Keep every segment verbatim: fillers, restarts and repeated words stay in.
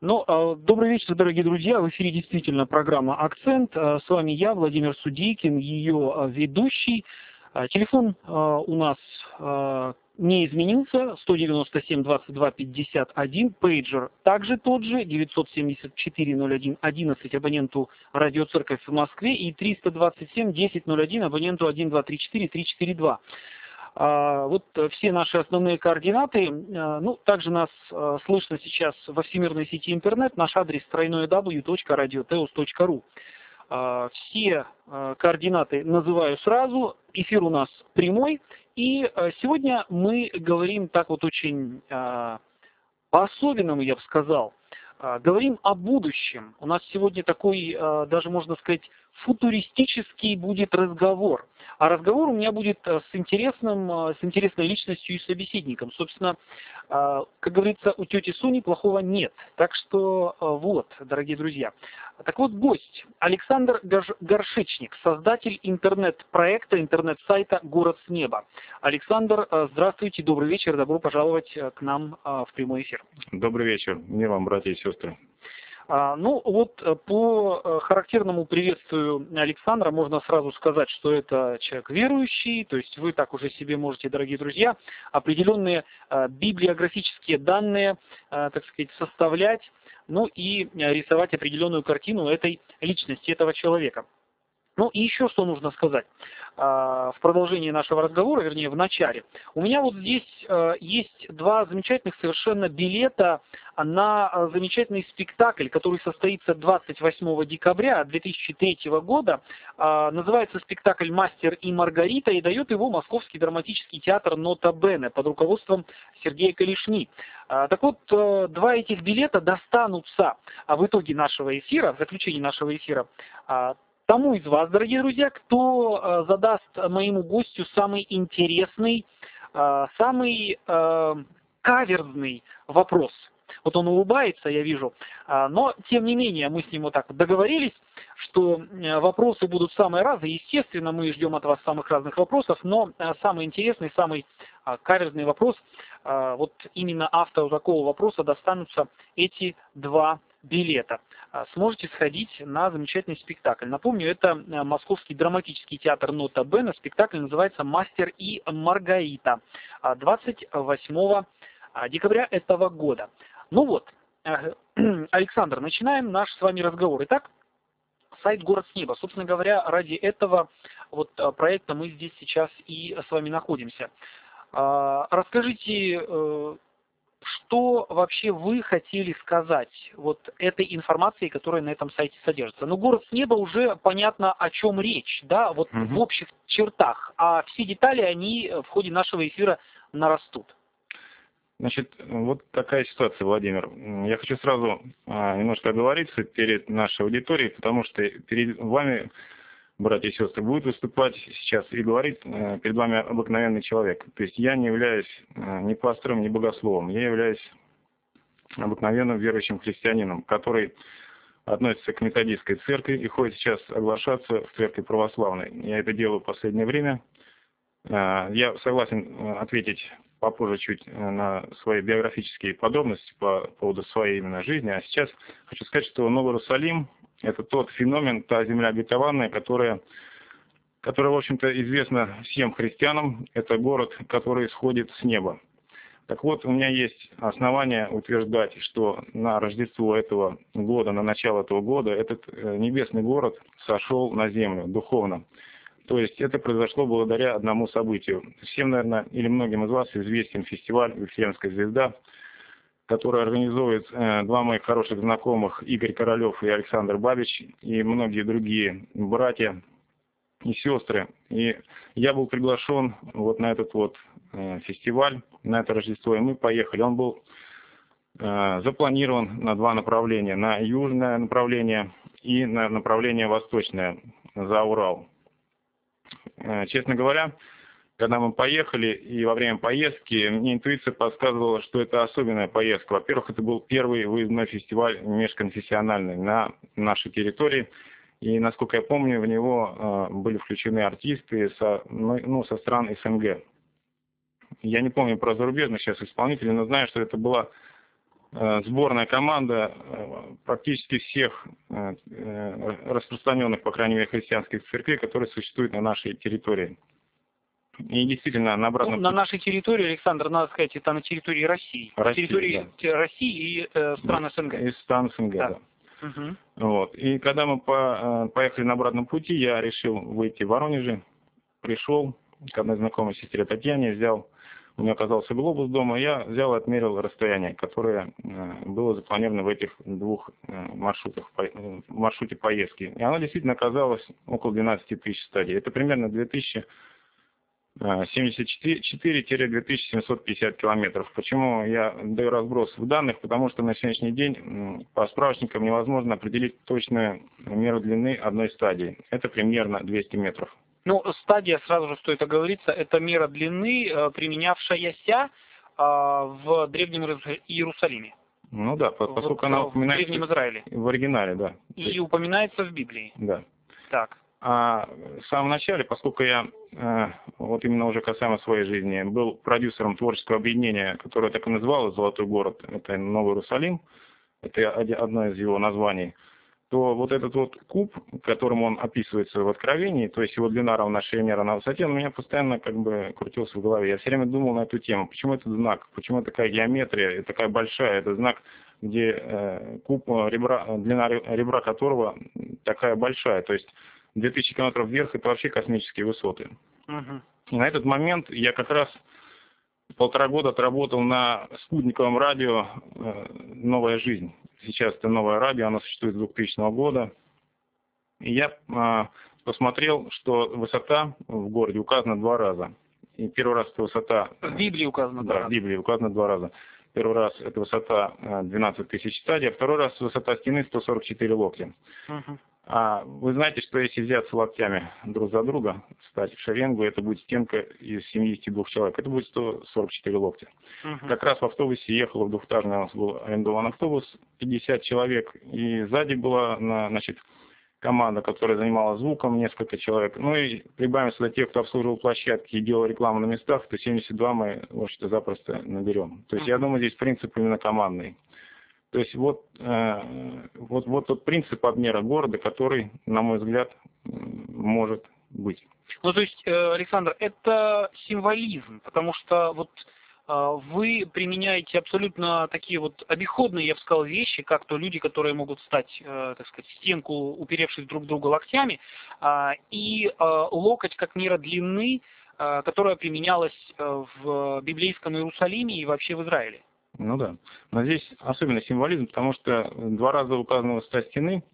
Ну, добрый вечер, дорогие друзья. В эфире действительно программа «Акцент». С вами я, Владимир Судейкин, ее ведущий. Телефон у нас не изменился. сто девяносто семь двадцать два пятьдесят один. Пейджер также тот же. девятьсот семьдесят четыре ноль один одиннадцать абоненту «Радио Церковь» в Москве. И триста двадцать семь десять ноль один абоненту один два три четыре три четыре два. Вот все наши основные координаты. Ну, также нас слышно сейчас во всемирной сети интернет. Наш адрес тройной дабл ю дабл ю дабл ю точка радиотеос точка ру. Все координаты называю сразу. Эфир у нас прямой. И сегодня мы говорим так вот очень по-особенному, я бы сказал. Говорим о будущем. У нас сегодня такой, даже можно сказать, футуристический будет разговор. А разговор у меня будет с интересным, с интересной личностью и собеседником. Собственно, как говорится, у тети Суни плохого нет. Так что вот, дорогие друзья. Так вот, гость Александр Горшечник, создатель интернет-проекта, интернет-сайта «Город с неба». Александр, здравствуйте, добрый вечер, добро пожаловать к нам в прямой эфир. Добрый вечер, мир вам, братья и сестры. Ну вот по характерному приветствию Александра можно сразу сказать, что это человек верующий, то есть вы так уже себе можете, дорогие друзья, определенные библиографические данные, так сказать, составлять, ну и рисовать определенную картину этой личности, этого человека. Ну и еще что нужно сказать в продолжении нашего разговора, вернее в начале. У меня вот здесь есть два замечательных совершенно билета на замечательный спектакль, который состоится двадцать восьмого декабря две тысячи третьего года. Называется спектакль «Мастер и Маргарита» и дает его Московский драматический театр «Нота Бене» под руководством Сергея Калишни. Так вот, два этих билета достанутся в итоге нашего эфира, в заключении нашего эфира, тому из вас, дорогие друзья, кто э, задаст моему гостю самый интересный, э, самый э, каверзный вопрос. Вот он улыбается, я вижу, э, но тем не менее мы с ним вот так вот договорились, что э, вопросы будут самые разные. Естественно, мы ждем от вас самых разных вопросов, но э, самый интересный, самый э, каверзный вопрос, э, вот именно автору такого вопроса достанутся эти два билета. Сможете сходить на замечательный спектакль. Напомню, это Московский драматический театр «Нота Бене». Спектакль называется «Мастер и Маргарита» двадцать восьмого декабря этого года. Ну вот, Александр, начинаем наш с вами разговор. Итак, сайт «Город с неба». Собственно говоря, ради этого вот проекта мы здесь сейчас и с вами находимся. Расскажите, что вообще вы хотели сказать вот этой информацией, которая на этом сайте содержится? Ну, «Город с неба» уже понятно, о чем речь, да, вот угу. В общих чертах, а все детали, они в ходе нашего эфира нарастут. Значит, вот такая ситуация, Владимир. Я хочу сразу а, немножко оговориться перед нашей аудиторией, потому что перед вами, братья и сестры, будет выступать сейчас и говорить э, перед вами обыкновенный человек. То есть я не являюсь э, ни пастором, ни богословом. Я являюсь обыкновенным верующим христианином, который относится к методистской церкви и ходит сейчас оглашаться в церкви православной. Я это делаю в последнее время. Э, я согласен ответить попозже чуть на свои биографические подробности по поводу своей именно жизни. А сейчас хочу сказать, что Новый Иерусалим — это тот феномен, та земля обетованная, которая, которая, в общем-то, известна всем христианам. Это город, который сходит с неба. Так вот, у меня есть основания утверждать, что на Рождество этого года, на начало этого года, этот небесный город сошел на землю духовно. То есть это произошло благодаря одному событию. Всем, наверное, или многим из вас известен фестиваль «Вифлеемская звезда», который организует э, два моих хороших знакомых, Игорь Королев и Александр Бабич, и многие другие братья и сестры. И я был приглашен вот на этот вот э, фестиваль, на это Рождество, и мы поехали. Он был э, запланирован на два направления, на южное направление и на направление восточное, за Урал. Э, честно говоря, когда мы поехали, и во время поездки, мне интуиция подсказывала, что это особенная поездка. Во-первых, это был первый выездной фестиваль межконфессиональный на нашей территории. И, насколько я помню, в него э, были включены артисты со, ну, со стран СНГ. Я не помню про зарубежных сейчас исполнителей, но знаю, что это была сборная команда практически всех распространенных, по крайней мере, христианских церквей, которые существуют на нашей территории. И действительно, на обратном ну, на нашей территории, Александр, надо сказать, это на территории России. России, территории да. России и э, стран СНГ. И стран СНГ, да. да. Угу. Вот. И когда мы по, поехали на обратном пути, я решил выйти в Воронеже, пришел к одной знакомой сестре Татьяне, взял, у меня оказался глобус дома, я взял и отмерил расстояние, которое было запланировано в этих двух маршрутах, в маршруте поездки. И оно действительно оказалось около двенадцати тысяч стадий. Это примерно две тысячи семьдесят четыре — две тысячи семьсот пятьдесят километров. Почему я даю разброс в данных? Потому что на сегодняшний день по справочникам невозможно определить точную меру длины одной стадии. Это примерно двести метров. Ну, стадия, сразу же стоит оговориться, это мера длины, применявшаяся в Древнем Иерусалиме. Ну да, поскольку вот, она упоминается в Древнем Израиле. В оригинале, да. И есть... упоминается в Библии. Да. Так. А в самом начале, поскольку я, вот именно уже касаемо своей жизни, был продюсером творческого объединения, которое так и называлось «Золотой город», это Новый Иерусалим, это одно из его названий, то вот этот вот куб, которым он описывается в Откровении, то есть его длина равна ширине равна высоте, он у меня постоянно как бы крутился в голове. Я все время думал на эту тему. Почему этот знак? Почему такая геометрия, такая большая? Это знак, где э, куб, ребра, длина ребра которого такая большая. То есть две тысячи километров вверх — это вообще космические высоты. Угу. И на этот момент я как раз полтора года отработал на спутниковом радио э, «Новая жизнь». Сейчас это новое радио, оно существует с двухтысячного года. И я э, посмотрел, что высота в городе указана два раза. И первый раз это высота... В Библии указано два да, раза. в Библии указано два раза. Первый раз это высота двенадцать тысяч стадий, а второй раз высота стены сто сорок четыре локтя. Угу. А вы знаете, что если взяться локтями друг за друга, стать в шеренгу, это будет стенка из семидесяти двух человек. Это будет сто сорок четыре локтя. Угу. Как раз в автобусе ехало в двухэтажный, у нас был арендован автобус, пятьдесят человек. И сзади была, значит, команда, которая занималась звуком, несколько человек. Ну и прибавим сюда тех, кто обслуживал площадки и делал рекламу на местах, то семьдесят два мы, в общем-то, запросто наберем. То есть я думаю, здесь принцип именно командный. То есть вот, э, вот, вот тот принцип обмера города, который, на мой взгляд, может быть. Ну, то есть, Александр, это символизм, потому что вот э, вы применяете абсолютно такие вот обиходные, я бы сказал, вещи, как то люди, которые могут встать, э, так сказать, в стенку, уперевшись друг в друга локтями, э, и э, локоть как мера длины, э, которая применялась в библейском Иерусалиме и вообще в Израиле. Ну да. Но здесь особенный символизм, потому что два раза указана высота стены,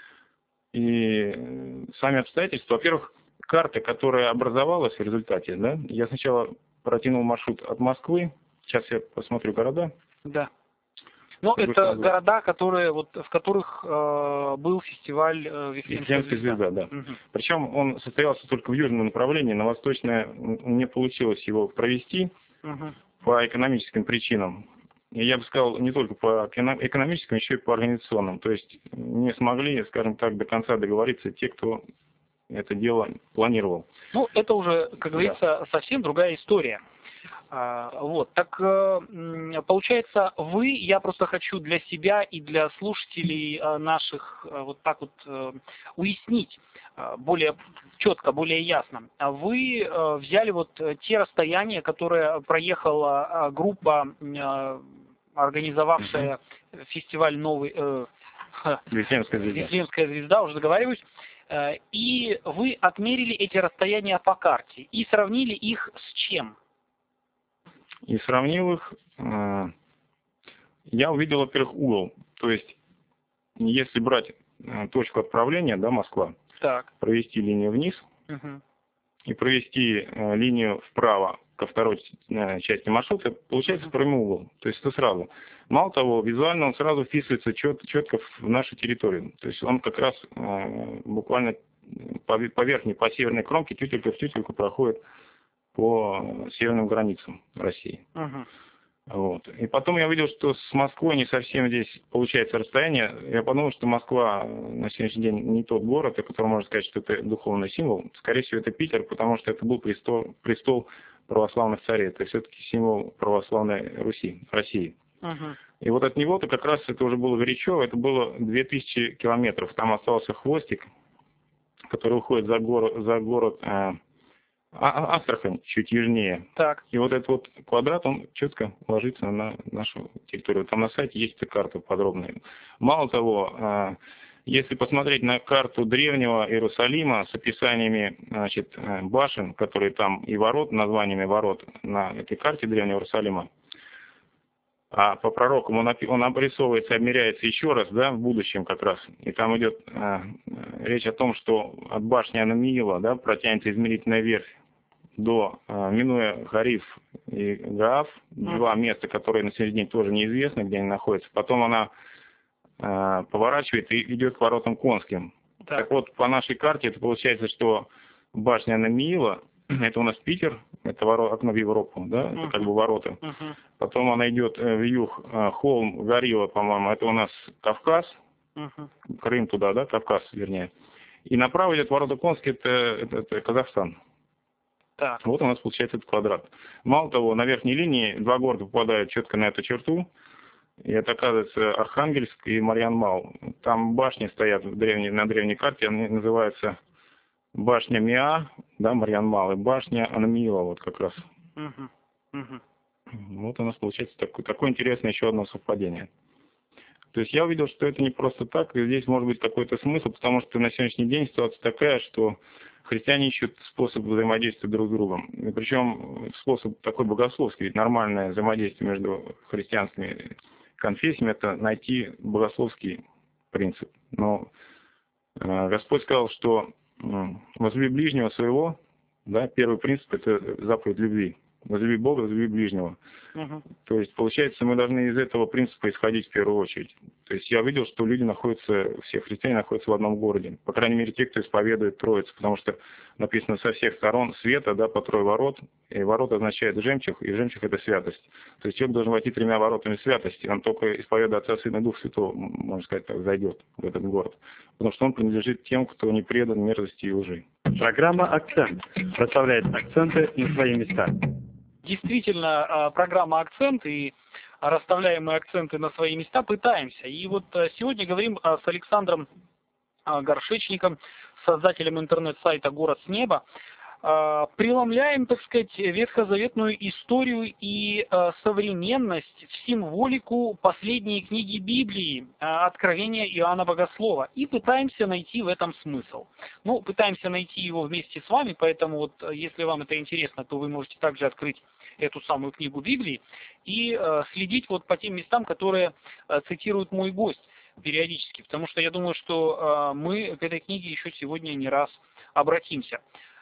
и сами обстоятельства. Во-первых, карта, которая образовалась в результате, да, я сначала протянул маршрут от Москвы, сейчас я посмотрю города. Да. Ну, это города, которые, вот, в которых э, был фестиваль э, Вифлеемская звезда. звезда, да. Угу. Причем он состоялся только в южном направлении, на восточное не получилось его провести угу. по экономическим причинам. И я бы сказал, не только по экономическим, еще и по организационным. То есть не смогли, скажем так, до конца договориться те, кто это дело планировал. Ну, это уже, как говорится, да. совсем другая история. А, вот, так получается, вы, я просто хочу для себя и для слушателей наших вот так вот уяснить более четко, более ясно. Вы взяли вот те расстояния, которые проехала группа, организовавшая uh-huh. фестиваль «Новый...» э, Вифлеемская звезда. Вифлеемская звезда, уже договариваюсь. Э, и вы отмерили эти расстояния по карте и сравнили их с чем? И сравнил их... Э, я увидел, во-первых, угол. То есть, если брать э, точку отправления, да, Москва, так. провести линию вниз uh-huh. и провести э, линию вправо ко второй части маршрута, получается прямой угол. То есть это сразу. Мало того, визуально он сразу вписывается чет, четко в нашу территорию. То есть он как раз э, буквально по, по верхней, по северной кромке, тютелька в тютельку проходит по северным границам России. Uh-huh. Вот. И потом я увидел, что с Москвой не совсем здесь получается расстояние. Я подумал, что Москва на сегодняшний день не тот город, о котором можно сказать, что это духовный символ. Скорее всего, это Питер, потому что это был престол, престол православных царей. Это все-таки символ православной Руси, России. Uh-huh. И вот от него-то как раз это уже было горячо, это было две тысячи километров. Там остался хвостик, который уходит за, гор, за город э, а, Астрахань, чуть южнее. Так. И вот этот вот квадрат, он четко ложится на нашу территорию. Там на сайте есть эта карта подробная. Мало того, э, если посмотреть на карту древнего Иерусалима с описаниями, значит, башен, которые там, и ворот, названиями ворот на этой карте древнего Иерусалима, а по пророкам он, он обрисовывается, обмеряется еще раз, да, в будущем как раз. И там идет э, речь о том, что от башни Анамиила, да, протянется измерительная верфь до, э, минуя Хариф и Гаав, mm-hmm. два места, которые на сегодняшний день тоже неизвестны, где они находятся. Потом она э, поворачивает и идет к воротам Конским. Так. так вот, по нашей карте это получается, что башня Анамиила, это у нас Питер, это ворот, окно в Европу, да, это uh-huh. как бы ворота. Uh-huh. Потом она идет в юг, холм Горилла, по-моему, это у нас Кавказ, uh-huh. Крым туда, да, Кавказ, вернее. И направо идет ворота Конские, это, это, это Казахстан. Так. Вот у нас получается этот квадрат. Мало того, на верхней линии два города попадают четко на эту черту, и это, оказывается, Архангельск и Марьян-Мал. Там башни стоят в древней, на древней карте, они называются башня Миа, да, Марьян-Мал, и башня Анамиила, вот как раз. Uh-huh. Uh-huh. Вот у нас получается такое, такое интересное еще одно совпадение. То есть я увидел, что это не просто так, и здесь может быть какой-то смысл, потому что на сегодняшний день ситуация такая, что христиане ищут способ взаимодействия друг с другом. И причем способ такой богословский, ведь нормальное взаимодействие между христианскими конфессиями – это найти богословский принцип. Но э, Господь сказал, что возлюби ближнего своего, да, первый принцип – это заповедь любви. Возлюби Бога, возлюби ближнего. Uh-huh. То есть, получается, мы должны из этого принципа исходить в первую очередь. То есть я видел, что люди находятся, все христиане находятся в одном городе. По крайней мере, те, кто исповедует Троицу, потому что написано со всех сторон света, да, по трое ворот, и ворот означает жемчуг, и жемчуг – это святость. То есть человек должен войти тремя воротами святости, он только исповедуя Отца, Сына и Дух Святого, можно сказать так, зайдет в этот город. Потому что он принадлежит тем, кто не предан мерзости и лжи. Программа «Акцент» расставляет акценты на свои места. Действительно, программа «Акцент» и расставляем мы акценты на свои места пытаемся. И вот сегодня говорим с Александром Горшечником, создателем интернет-сайта «Город с неба». Преломляем, так сказать, ветхозаветную историю и современность в символику последней книги Библии, Откровения Иоанна Богослова, и пытаемся найти в этом смысл. Ну, пытаемся найти его вместе с вами, поэтому вот, если вам это интересно, то вы можете также открыть эту самую книгу Библии и следить вот по тем местам, которые цитирует мой гость периодически, потому что я думаю, что мы к этой книге еще сегодня не раз обратимся.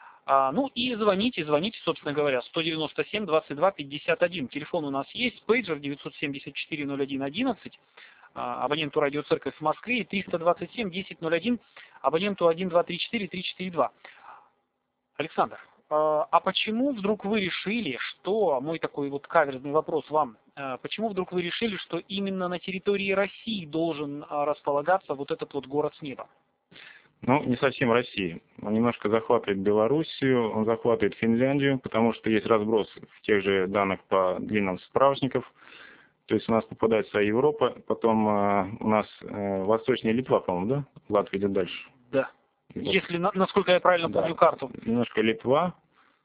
А, ну и звоните, звоните, собственно говоря, сто девяносто семь двадцать два пятьдесят один. Телефон у нас есть, пейджер девятьсот семьдесят четыре ноль один одиннадцать, а, абоненту Радио Церковь в Москве, и триста двадцать семь десять ноль один, абоненту один два три четыре три четыре два. Александр, а, а почему вдруг вы решили, что, мой такой вот каверзный вопрос вам, а, почему вдруг вы решили, что именно на территории России должен а, располагаться вот этот вот город с неба? Ну, не совсем России. Он немножко захватывает Белоруссию, он захватывает Финляндию, потому что есть разброс в тех же данных по длинам справочников. То есть у нас попадается Европа, потом э, у нас э, Восточная Литва, по-моему, да? Латвия идет дальше. Да. Вот. Если, на, насколько я правильно да. помню карту. Немножко Литва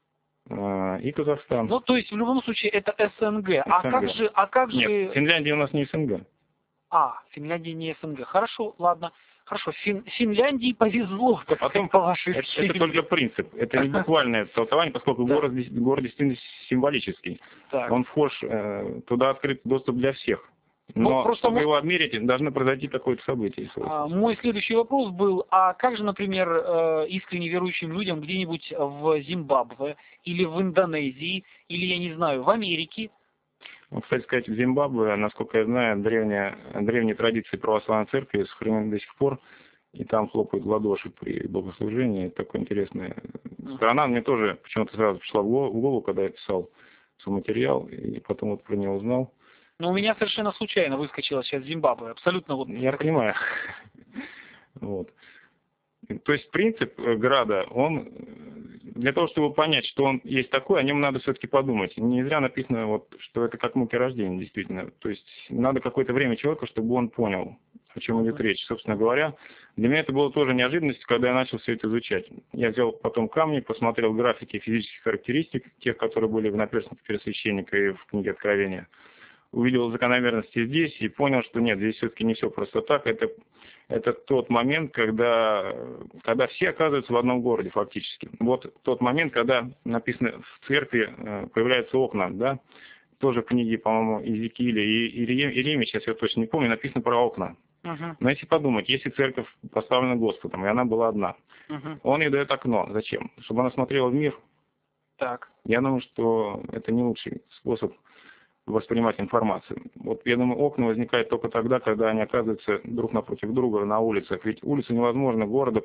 э, и Казахстан. Ну, то есть в любом случае это СНГ. СНГ. А как же... А как Нет, же... Финляндия у нас не СНГ. А, Финляндия не СНГ. Хорошо, ладно. Хорошо, Фин, Финляндии повезло, а потом по вашей это, это только принцип, это не буквальное толкование, поскольку да. город, город действительно символический. Так. Он вхож, э, туда открыт доступ для всех. Но ну, просто чтобы мы... его отмерить, должно произойти какое-то событие. А, мой следующий вопрос был, а как же, например, э, искренне верующим людям где-нибудь в Зимбабве или в Индонезии, или, я не знаю, в Америке? Ну, кстати сказать, в Зимбабве, насколько я знаю, древняя, древние традиции православной церкви сохранены до сих пор, и там хлопают в ладоши при богослужении. Это такая интересная страна. Мне тоже почему-то сразу пришла в голову, когда я писал свой материал, и потом вот про него узнал. Но у меня совершенно случайно выскочила сейчас Зимбабве. Абсолютно вот... Я понимаю. Вот. То есть принцип града, он для того, чтобы понять, что он есть такой, о нем надо все-таки подумать. Не зря написано, вот, что это как муки рождения, действительно. То есть надо какое-то время человеку, чтобы он понял, о чем идет речь. Собственно говоря, для меня это было тоже неожиданностью, когда я начал все это изучать. Я взял потом камни, посмотрел графики физических характеристик, тех, которые были в наперстнике первосвященника и в книге Откровения. Увидел закономерности здесь и понял, что нет, здесь все-таки не все просто так. Это, это тот момент, когда, когда все оказываются в одном городе фактически. Вот тот момент, когда написано в церкви появляются окна, да, тоже в книге, по-моему, Иезекииля и Иеремии, сейчас я точно не помню, написано про окна. Uh-huh. Но если подумать, если церковь поставлена Господом, и она была одна, uh-huh. он ей дает окно. Зачем? Чтобы она смотрела в мир. Так. Я думаю, что это не лучший способ воспринимать информацию. Вот, я думаю, окна возникают только тогда, когда они оказываются друг напротив друга на улицах. Ведь улицы невозможно города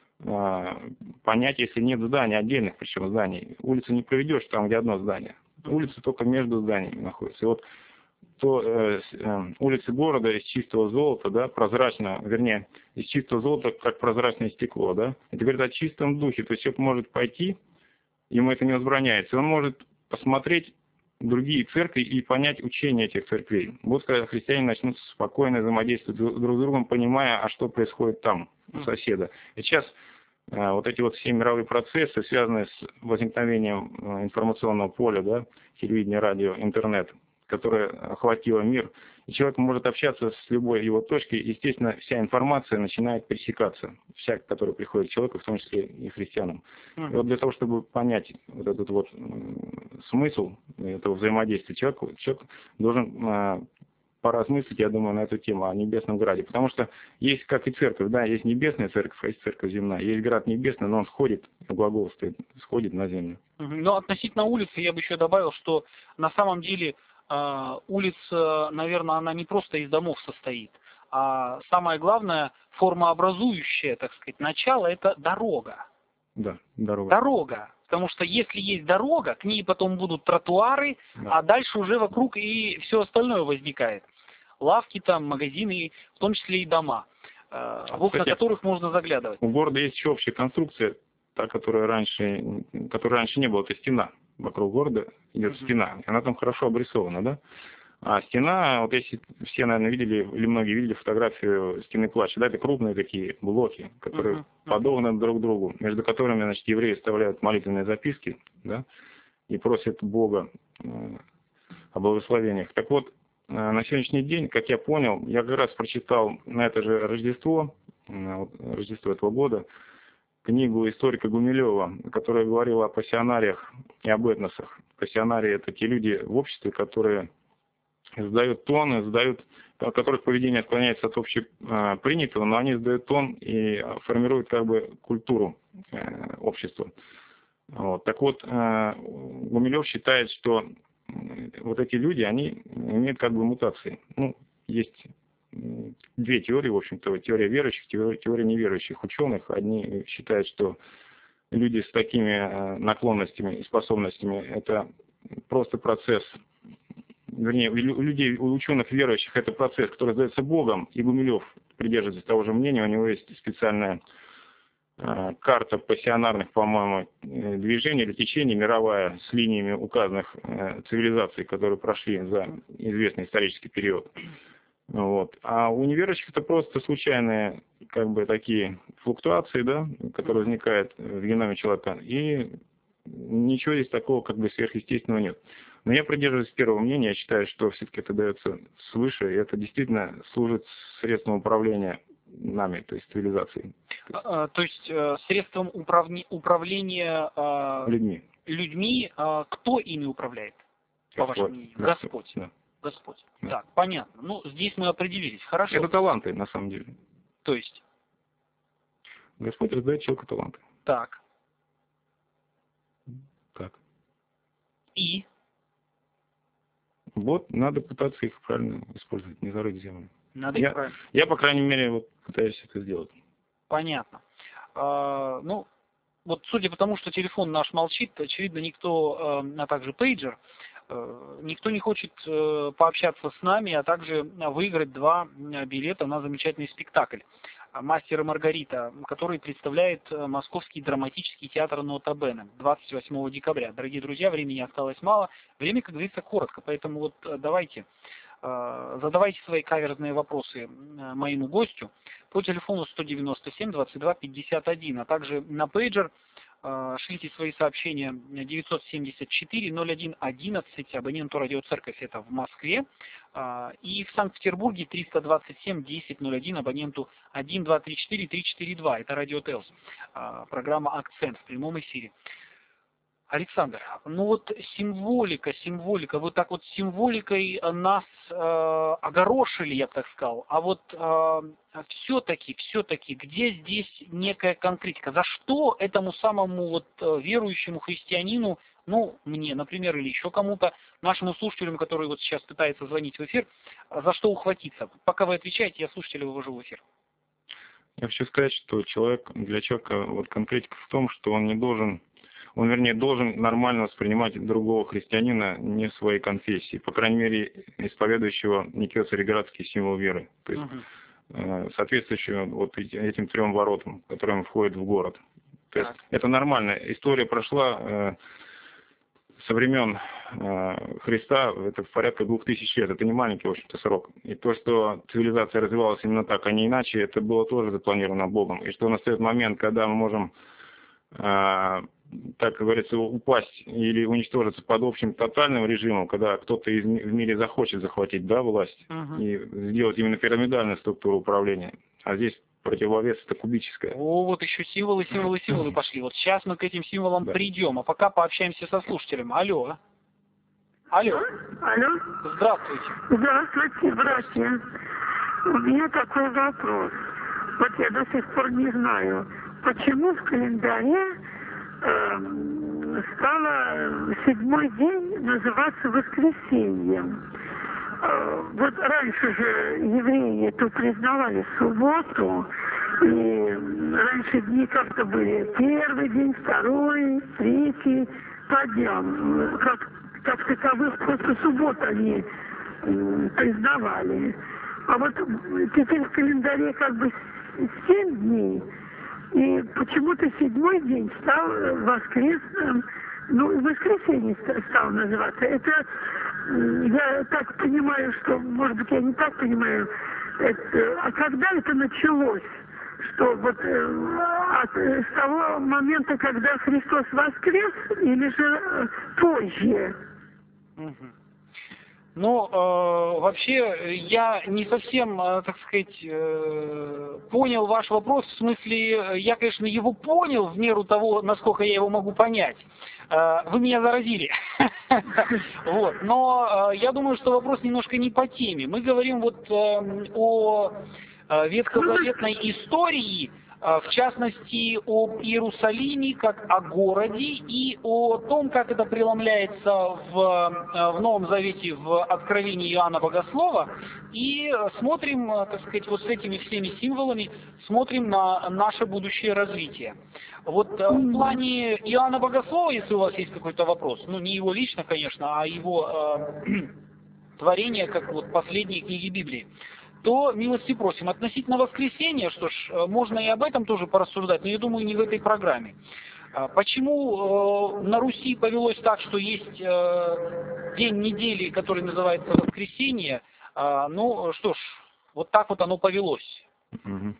э, понять, если нет зданий, отдельных причем зданий. Улицу не проведешь там, где одно здание. Улицы только между зданиями находятся. И вот то, э, э, улицы города из чистого золота, да, прозрачно, вернее, из чистого золота, как прозрачное стекло, да. Это говорит о чистом духе. То есть человек может пойти, ему это не возбраняется, он может посмотреть другие церкви и понять учение этих церквей. Вот когда христиане начнут спокойно взаимодействовать друг с другом, понимая, а что происходит там, у соседа. И сейчас э, вот эти вот все мировые процессы, связанные с возникновением э, информационного поля, да, телевидения, радио, интернет, которое охватило мир, и человек может общаться с любой его точкой, и, естественно, вся информация начинает пересекаться, вся, которая приходит к человеку, в том числе и христианам. Mm-hmm. И вот для того, чтобы понять вот этот вот смысл этого взаимодействия, человек, человек должен э, поразмыслить, я думаю, на эту тему о Небесном Граде. Потому что есть, как и церковь, да, есть небесная церковь, а есть церковь земная. Есть град небесный, но он сходит, глагол стоит, сходит на землю. Mm-hmm. Но относительно улицы я бы еще добавил, что на самом деле улица, наверное, она не просто из домов состоит, а самое главное, формообразующее, так сказать, начало – это дорога. Да, дорога. Дорога. Потому что если есть дорога, к ней потом будут тротуары, да. А дальше уже вокруг и все остальное возникает. Лавки там, магазины, в том числе и дома, в окна Кстати, которых можно заглядывать. У города есть еще общая конструкция, та, которая раньше, которой раньше не было, это стена. Вокруг города идет uh-huh. стена, она там хорошо обрисована, да? А стена, вот если все, наверное, видели, или многие видели фотографию стены плача, да, это крупные такие блоки, которые uh-huh. подобны друг другу, между которыми, значит, евреи вставляют молитвенные записки, да, и просят Бога э, о благословениях. Так вот, э, на сегодняшний день, как я понял, я как раз прочитал на это же Рождество, э, вот, Рождество этого года, книгу историка Гумилева, которая говорила о пассионариях и об этносах. Пассионарии – это те люди в обществе, которые задают тон, задают, у которых поведение отклоняется от общепринятого, но они задают тон и формируют как бы культуру э, общества. Вот. Так вот, э, Гумилев считает, что вот эти люди, они имеют как бы мутации. Ну, есть две теории, в общем-то, теория верующих, теория неверующих ученых. Одни считают, что люди с такими наклонностями и способностями – это просто процесс, вернее, у людей, у ученых верующих это процесс, который задается Богом, и Гумилев придерживается того же мнения, у него есть специальная э, карта пассионарных, по-моему, движений или течений мировая с линиями указанных э, цивилизаций, которые прошли за известный исторический период. Вот. А у неверующих это просто случайные, как бы, такие флуктуации, да, которые возникают в геноме человека, и ничего здесь такого, как бы, сверхъестественного нет. Но я придерживаюсь первого мнения, я считаю, что все-таки это дается свыше, и это действительно служит средством управления нами, то есть цивилизацией. А, то есть э, средством управни... управления э, людьми. людьми, э, кто ими управляет, по вашему мнению? Господь. Господь. Да. Господь. Да. Так, понятно. Ну, здесь мы определились. Хорошо. Это таланты, на самом деле. То есть? Господь раздает человеку таланты. Так. Так. И? Вот, надо пытаться их правильно использовать, не зарыть землю. Надо я, их правильно. Я, по крайней мере, вот пытаюсь это сделать. Понятно. А, ну, вот судя по тому, что телефон наш молчит, очевидно, никто, а также пейджер, никто не хочет пообщаться с нами, а также выиграть два билета на замечательный спектакль. «Мастер и Маргарита», который представляет Московский драматический театр «Нота Бене» двадцать восьмого декабря. Дорогие друзья, времени осталось мало, время, как говорится, коротко, поэтому вот давайте, задавайте свои каверзные вопросы моему гостю по телефону сто девяносто семь двадцать два пятьдесят один, а также на пейджер шлите свои сообщения девятьсот семьдесят четыре ноль один одиннадцать, абоненту радиоцерковь, это в Москве, и в Санкт-Петербурге триста двадцать семь десять ноль один, абоненту один два три четыре три четыре два, это радио Телс, программа «Акцент» в прямом эфире. Александр, ну вот символика, символика, вы так вот символикой нас э, огорошили, я бы так сказал, а вот э, все-таки, все-таки, где здесь некая конкретика? За что этому самому вот верующему христианину, ну, мне, например, или еще кому-то, нашему слушателям, который вот сейчас пытается звонить в эфир, за что ухватиться? Пока вы отвечаете, я слушателя вывожу в эфир. Я хочу сказать, что человек, для человека вот конкретика в том, что он не должен... Он, вернее, должен нормально воспринимать другого христианина не своей конфессии, по крайней мере, исповедующего некий цареградский символ веры, то есть uh-huh. соответствующего вот этим трем воротам, которым входит в город. То есть это нормально. История прошла э, со времен э, Христа, это порядка двух тысяч лет, это не маленький, в общем-то, срок. И то, что цивилизация развивалась именно так, а не иначе, это было тоже запланировано Богом. И что настает момент, когда мы можем... Э, так говорится, упасть или уничтожиться под общим тотальным режимом, когда кто-то из, в мире захочет захватить, да, власть uh-huh. и сделать именно пирамидальную структуру управления. А здесь противовес это кубическое. О, вот еще символы, символы, символы пошли. Вот сейчас мы к этим символам да. придем, а пока пообщаемся со слушателем. Алло. Алло. Алло. Здравствуйте. Здравствуйте, братья. У меня такой вопрос. Вот я до сих пор не знаю, почему в календаре стало седьмой день называться воскресеньем. Вот раньше же евреи это признавали субботу, и раньше дни как-то были первый день, второй, третий, по дням. Как, как таковых просто субботу они признавали. А вот теперь в календаре как бы семь дней. И почему-то седьмой день стал воскресным, ну, воскресенье стал называться. Это, я так понимаю, что, может быть, я не так понимаю, это, а когда это началось? Что вот от, с того момента, когда Христос воскрес, или же позже? Ну, э, вообще, я не совсем, э, так сказать, э, понял ваш вопрос, в смысле, я, конечно, его понял в меру того, насколько я его могу понять. Э, вы меня заразили. Вот. Но э, я думаю, что вопрос немножко не по теме. Мы говорим вот э, о э, ветхозаветной истории, в частности, об Иерусалиме как о городе и о том, как это преломляется в, в Новом Завете в Откровении Иоанна Богослова, и смотрим, так сказать, вот с этими всеми символами, смотрим на наше будущее развитие. Вот в плане Иоанна Богослова, если у вас есть какой-то вопрос, ну не его лично, конечно, а его э, творение, как вот последние книги Библии, то милости просим. Относительно воскресенья, что ж, можно и об этом тоже порассуждать, но я думаю, не в этой программе. Почему э, на Руси повелось так, что есть э, день недели, который называется воскресенье? Э, ну что ж, вот так вот оно повелось. Угу.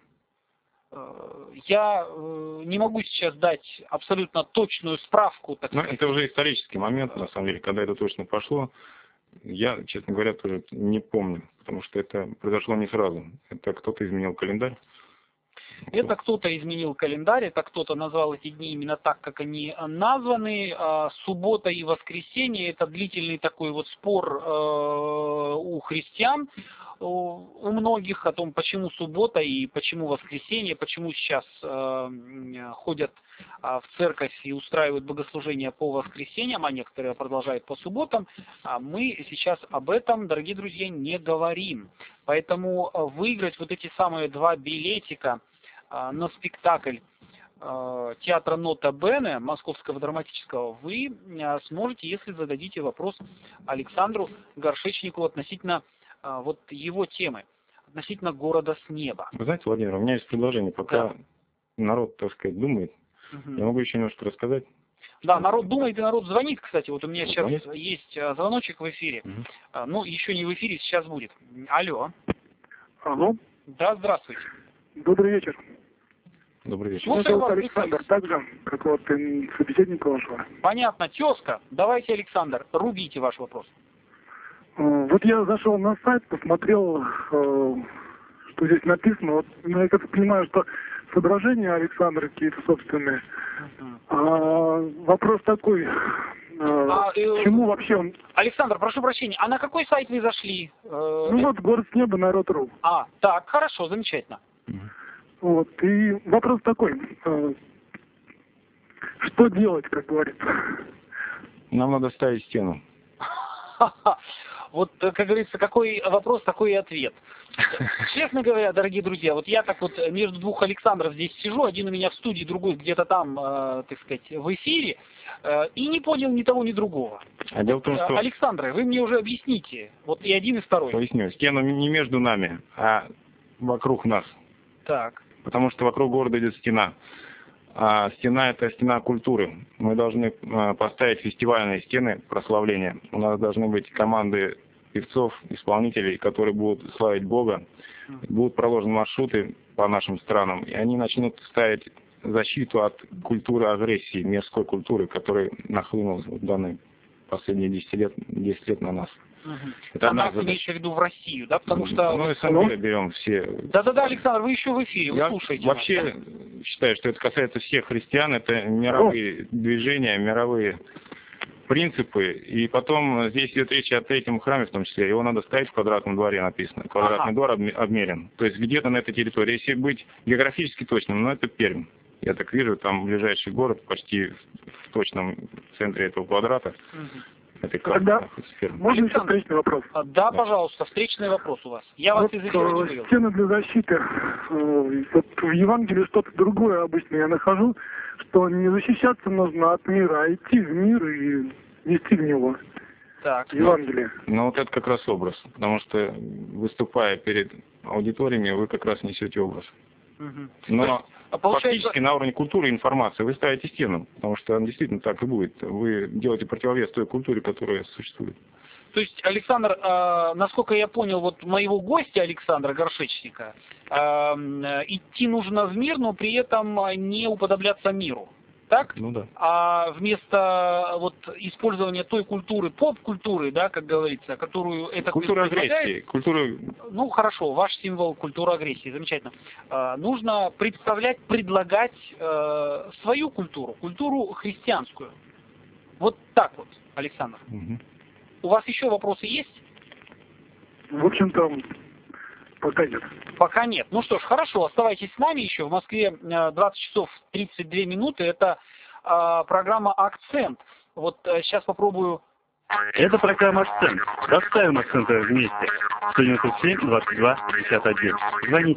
Я э, не могу сейчас дать абсолютно точную справку. Так сказать. Это уже исторический момент, на самом деле, когда это точно пошло. Я, честно говоря, тоже не помню, потому что это произошло не сразу. Это кто-то изменил календарь. Это кто-то изменил календарь, это кто-то назвал эти дни именно так, как они названы. Суббота и воскресенье – это длительный такой вот спор у христиан, у многих о том, почему суббота и почему воскресенье, почему сейчас ходят в церковь и устраивают богослужения по воскресеньям, а некоторые продолжают по субботам. А мы сейчас об этом, дорогие друзья, не говорим. Поэтому выиграть вот эти самые два билетика на спектакль театра «Нота Бене» Московского драматического вы сможете, если зададите вопрос Александру Горшечникову относительно вот его темы. относительно города с неба. Вы знаете, Владимир, у меня есть предложение. Пока Да. народ, так сказать, думает, Угу. я могу еще немножко рассказать. Да, народ думает и народ звонит, кстати. Вот у меня сейчас Звонит? есть а, звоночек в эфире. Угу. А, ну, еще не в эфире, сейчас будет. Алло. Алло. Да, здравствуйте. Добрый вечер. Добрый вечер. Слушаю Меня зовут вас, Александр, представьтесь. так же, как вот м, собеседника вашего. Понятно, тезка. Давайте, Александр, рубите ваш вопрос. Э, Вот я зашел на сайт, посмотрел, э, что здесь написано. Вот, ну, я как понимаю, что соображения Александра какие-то собственные. Мгм. А вопрос такой, э, А, э, чему вообще он... Александр, прошу прощения, а на какой сайт вы зашли? Э, Ну вот, город с неба, народ.ру. А, так, хорошо, замечательно. Вот, и вопрос такой, э, что делать, как говорится? Нам надо ставить стену. Вот, э, как говорится, какой вопрос, такой и ответ. Честно говоря, дорогие друзья, вот я так вот между двух Александров здесь сижу, один у меня в студии, другой где-то там, э, так сказать, в эфире, э, и не понял ни того, ни другого. А дело в том, что... Александр, вы мне уже объясните, вот и один, и второй. Поясню, стену не между нами, а вокруг нас. Так. Потому что вокруг города идет стена. А стена — это стена культуры. Мы должны а, поставить фестивальные стены прославления. У нас должны быть команды певцов, исполнителей, которые будут славить Бога. Будут проложены маршруты по нашим странам, и они начнут ставить защиту от культуры агрессии, мирской культуры, которая нахлынула в данные последние десять лет, десять лет на нас. Угу. Это А одна нас задача. имеется в виду в Россию, да, потому что... Ну, СНГ берем все. Да-да-да, Александр, вы еще в эфире, вы Я слушаете. вообще нас, считаю, что это касается всех христиан, это мировые движения, мировые принципы. И потом здесь идет речь о третьем храме в том числе. Его надо ставить в квадратном дворе, написано. Квадратный Ага. двор обме- обмерен. То есть где-то на этой территории. Если быть географически точным, ну это Пермь. Я так вижу, там ближайший город почти в, в точном центре этого квадрата. Мгм. Этой Тогда карты находится Пермь. можно еще Александр. встречный вопрос? А, Да, пожалуйста, встречный вопрос у вас. Я вас Вот, из эфира не э, вывел. стены для защиты. Э, Вот в Евангелии что-то другое обычно я нахожу, что не защищаться нужно от мира, а идти в мир и вести в него. Так. Евангелие. Ну вот это как раз образ. Потому что выступая перед аудиториями, вы как раз несете образ. Мгм. Но А получается- фактически на уровне культуры и информации вы ставите стену, потому что действительно так и будет. Вы делаете противовес той культуре, которая существует. То есть, Александр, э, насколько я понял, вот моего гостя Александра Горшечника, э, э, идти нужно в мир, но при этом э, не уподобляться миру. Так? Ну да. А вместо вот использования той культуры, поп-культуры, да, как говорится, которую этот Культура мир предлагает, агрессии, культура... ну хорошо, ваш символ культура агрессии, замечательно. Э, нужно представлять, предлагать э, свою культуру, культуру христианскую. Вот так вот, Александр. Мгм. У вас еще вопросы есть? В общем-то, пока нет. Пока нет. Ну что ж, хорошо, оставайтесь с нами еще. В Москве э, двадцать часов тридцать две минуты. Это э, программа «Акцент». Вот э, сейчас попробую... Это программа «Акцент». Расставим акценты вместе. сто девяносто семь двадцать два пятьдесят один. Звоните.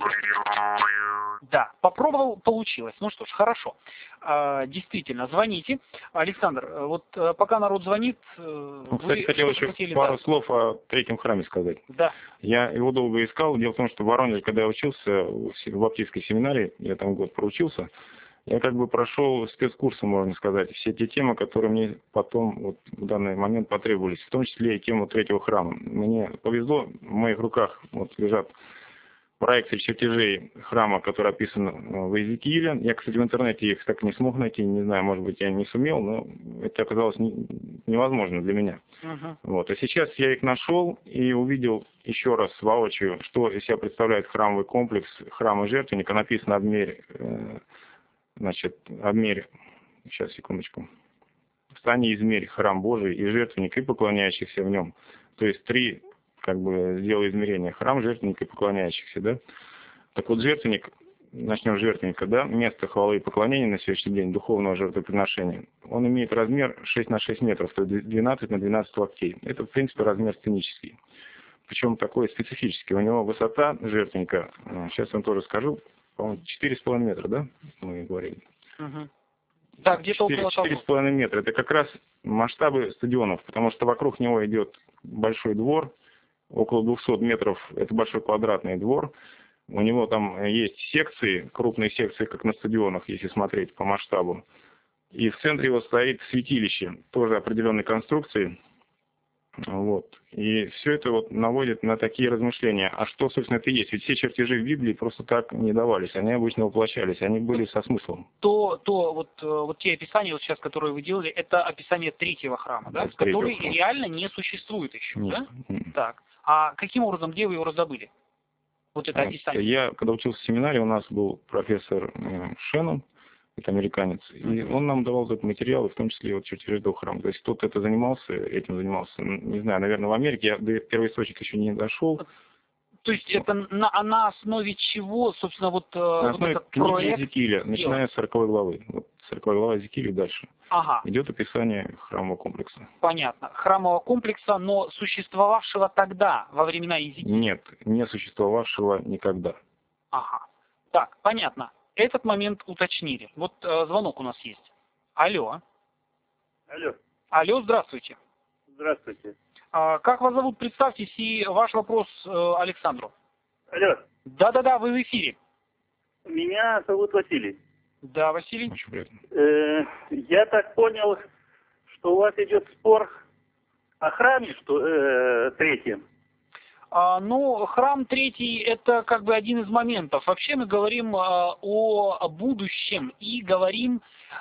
Да, попробовал, получилось. Ну что ж, хорошо. Э, действительно, звоните. Александр, э, вот э, пока народ звонит... э, Ну, кстати, вы хотел что-то еще хотели, пару да? слов о третьем храме сказать. Да. Я его долго искал. Дело в том, что в Воронеже, когда я учился в в баптистской семинарии, я там год проучился, я как бы прошел спецкурсы, можно сказать, все те темы, которые мне потом вот, в данный момент потребовались, в том числе и тему третьего храма. Мне повезло, в моих руках вот лежат проекты чертежей храма, которые описаны в Иезекииле. Я, кстати, в интернете их так не смог найти, не знаю, может быть, я не сумел, но это оказалось не- невозможно для меня. Угу. Вот. А сейчас я их нашел и увидел еще раз воочию, что из себя представляет храмовый комплекс храма жертвенника. Написано обмерь, э, значит, обмерь, сейчас, секундочку. Встань и измерь храм Божий и жертвенник, и поклоняющихся в нем. То есть три, как бы, сделай измерения. Храм, жертвенник и поклоняющихся, да? Так вот, жертвенник, начнем с жертвенника, да? Место хвалы и поклонения на сегодняшний день, духовного жертвоприношения. Он имеет размер шесть на шесть метров, то есть двенадцать на двенадцать локтей. Это, в принципе, размер сценический. Причем такой специфический. У него высота жертвенника, сейчас я вам тоже скажу, по-моему, четыре с половиной метра, да? Мы говорили. Угу. Да, где-то около того. четыре с половиной метра. Это как раз масштабы стадионов, потому что вокруг него идет большой двор, около двухсот метров, это большой квадратный двор. У него там есть секции, крупные секции, как на стадионах, если смотреть по масштабу. И в центре его стоит святилище, тоже определенной конструкции. Вот. И все это вот наводит на такие размышления. А что, собственно, это есть? Ведь все чертежи в Библии просто так не давались. Они обычно воплощались, они были со смыслом. То, то вот, вот те описания, вот сейчас, которые вы делали, это описание третьего храма, да? Это Который храма. реально не существует еще, Нет. да? Так. А каким образом, где вы его раздобыли? Вот это описание. Я, когда учился в семинаре, у нас был профессор Шеннон, это американец, и он нам давал этот материал, в том числе и вот чертежи этого храма. То есть кто-то это занимался, этим занимался, не знаю, наверное, в Америке, я до первоисточника еще не дошел. То есть это на, а на основе чего, собственно, вот, на вот основе этот книги проект? Иезекииля, начиная с сороковой главы. Вот сороковая глава Иезекииля и дальше. Ага. Идет описание храмового комплекса. Понятно. Храмового комплекса, но существовавшего тогда, во времена Иезекииля? Нет, не существовавшего никогда. Ага. Так, понятно. Этот момент уточнили. Вот э, звонок у нас есть. Алло. Алло. Алло, здравствуйте. Здравствуйте. А, как вас зовут? Представьтесь и ваш вопрос э, Александру. Алло. Да-да-да, вы в эфире. Меня зовут Василий. Да, Василий. Очень приятно. Э, я так понял, что у вас идет спор о храме, что э, третьем. А, ну, храм третий – это как бы один из моментов. Вообще мы говорим а, о будущем и говорим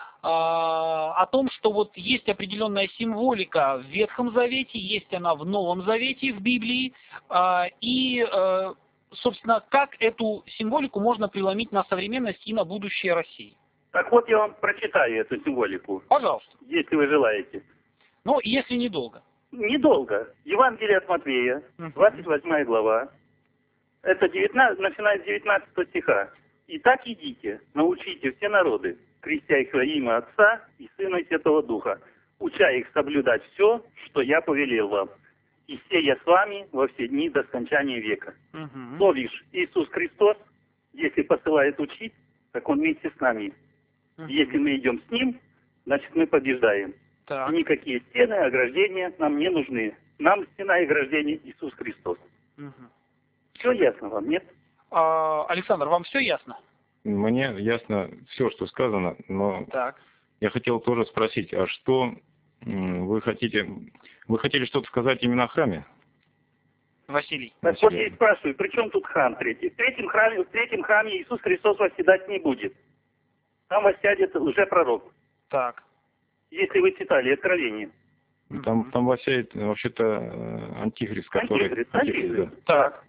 а, о том, что вот есть определенная символика в Ветхом Завете, есть она в Новом Завете, в Библии, а, и, а, собственно, как эту символику можно преломить на современность и на будущее России. Так вот, я вам прочитаю эту символику, Пожалуйста. если вы желаете. Ну, если недолго. Недолго. Евангелие от Матвея, двадцать восьмая глава. Это девятнадцать, начиная с девятнадцатого стиха. «Итак идите, научите все народы, крестя их во имя Отца и Сына и Святого Духа, уча их соблюдать все, что я повелел вам. И все я с вами во все дни до скончания века». Угу. То лишь Иисус Христос, если посылает учить, так Он вместе с нами. Угу. Если мы идем с Ним, значит мы побеждаем. Так. И никакие стены, ограждения нам не нужны. Нам стена и ограждение Иисус Христос. Угу. Все ясно вам, нет? А, Александр, вам все ясно? Мне ясно все, что сказано, но Так. я хотел тоже спросить, а что м, вы хотите? Вы хотели что-то сказать именно о храме? Василий. Так вот я и спрашиваю, при чем тут храм третий? В третьем храме, в третьем храме Иисус Христос восседать не будет. Там воссядет лжепророк. Так. Если вы читали Откровение. Там, там восяет вообще-то э, антихрист, который... Антихрист, антихрист. да. Так.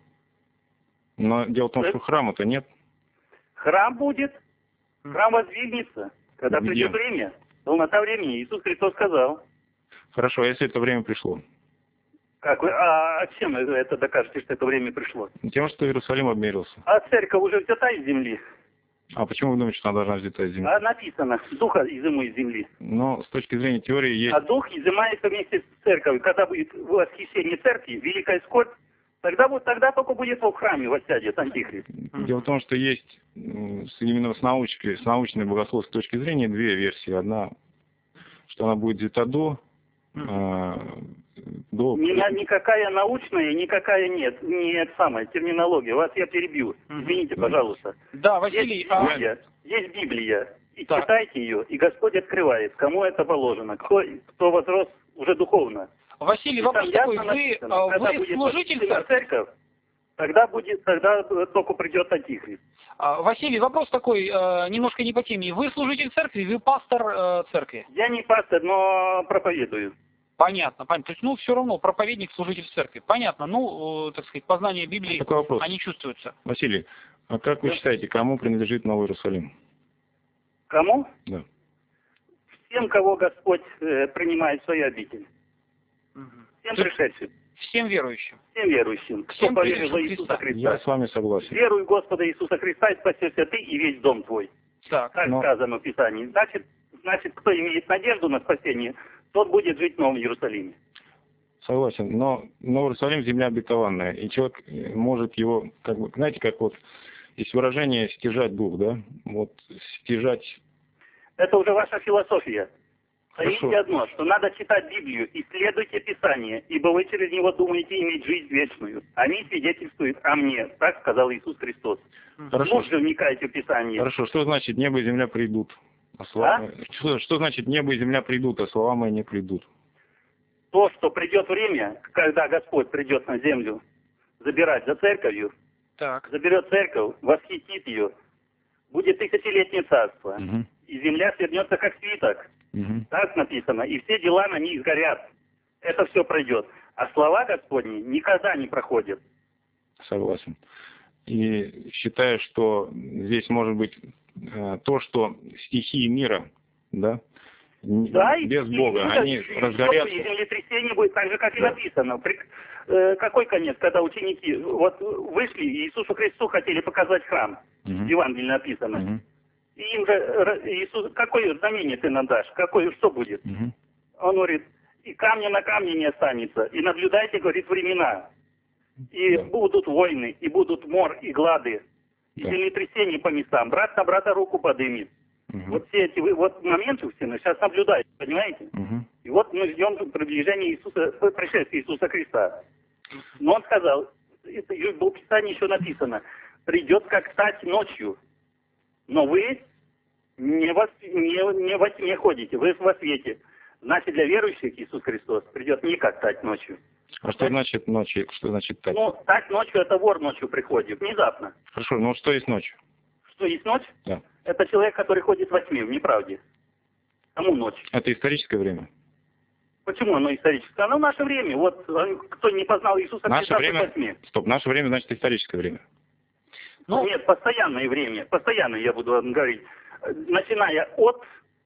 Но дело в том, что храма-то нет. Храм будет, храм воздвигнется. Когда Где? придет время, полнота времени, Иисус Христос сказал. Хорошо, а если это время пришло? Как вы, а, а чем вы это докажете, что это время пришло? Тем, что Иерусалим обмерился. А церковь уже взята из земли. А почему вы думаете, что она должна взята из земли? А написано, духа изыму из земли. Но с точки зрения теории есть... А дух изымается вместе с церковью. Когда будет восхищение церкви, великая скорбь, тогда, вот, тогда только будет в храме воссядет антихрист. Дело в том, что есть м, с- именно с научной, с научной богословской точки зрения две версии. Одна, что она будет взята до... э, до... Ни- никакая научная, никакая нет. Не самая терминология. Вас я перебью. Извините, пожалуйста. Да, Василий, Есть а, Библия, есть Библия. И Так. читайте ее, и Господь открывает, кому это положено, кто, кто возрос уже духовно. Василий, И вопрос там такой, ясно вы, написано, а, когда вы будет служитель восхищена церкви? церковь, тогда будет, тогда только придет антихрист. А, Василий, вопрос такой, э, немножко не по теме. Вы служитель церкви, вы пастор э, церкви? Я не пастор, но проповедую. Понятно, понятно. То есть, ну, все равно, проповедник, служитель церкви. Понятно, ну, э, так сказать, познание Библии, Такой вопрос. они чувствуются. Василий, а как вы считаете, кому принадлежит Новый Иерусалим? Кому? Да. Всем, кого Господь э, принимает в свою обитель. Мгм. Всем То есть всем, всем верующим. всем верующим, Всем кто поверил во верующим Иисуса Христа. Христа. Я с вами согласен. Веруй в Господа Иисуса Христа, и спасешься ты и весь дом твой. Так. Так Но- сказано в Писании. Значит, значит, кто имеет надежду на спасение, тот будет жить в Новом Иерусалиме. Согласен, но Новый Иерусалим земля обетованная, и человек э, может его, как бы, знаете, как вот есть выражение стяжать дух, да? Вот стяжать. Это уже ваша философия. Поймите одно, что надо читать Библию, исследуйте Писание, ибо вы через него думаете иметь жизнь вечную. Они свидетельствуют о мне, так сказал Иисус Христос. Хорошо. Глубже вникайте в Писание. Хорошо, что значит небо и земля придут? А слова... А? Что, что значит небо и земля придут, а слова мои не придут? То, что придет время, когда Господь придет на землю забирать за церковью, Так. заберет церковь, восхитит ее, будет тысячелетнее царство, Угу. и земля свернется как свиток. Угу. Так написано. И все дела на них сгорят. Это все пройдет. А слова Господни никогда не проходят. Согласен. И считаю, что здесь может быть э, то, что стихии мира, да, н- Да, и- без и- Бога, и- они и- разгорятся. И землетрясение будет так же, как и Да. написано. При- э, какой конец, когда ученики вот вышли и Иисусу Христу хотели показать храм. Мгм. В Евангелии написано. Мгм. И им же р- Иисус, какое знамение ты нам дашь? Какое, что будет? Мгм. Он говорит, и камня на камне не останется. И наблюдайте, говорит, времена. И Да. будут войны, и будут мор, и глады, и Да. землетрясения по местам. Брат на брата руку подымет. Мгм. Вот все эти вы- вот моменты все мы сейчас наблюдаем, понимаете? Мгм. И вот мы ждем приближения Иисуса, пришествия Иисуса Христа. Но он сказал, это и в Писании еще написано, придет как стать ночью, но вы не во, не, не во тьме ходите, вы во свете. Значит, для верующих Иисус Христос придет не как стать ночью. А что значит ночью? Что значит так? Ну, стать ночью, это вор ночью приходит, внезапно. Хорошо, ну что есть ночью? Что есть ночь? Да. Это человек, который ходит во тьме, в неправде. Кому ночь? Это историческое время. Почему оно историческое? Оно в наше время. Вот э, кто не познал Иисуса Наше Христа, время... тот во тьме. Стоп, наше время значит историческое время. Ну, Нет, постоянное время. Постоянно я буду вам говорить. Э, Начиная от,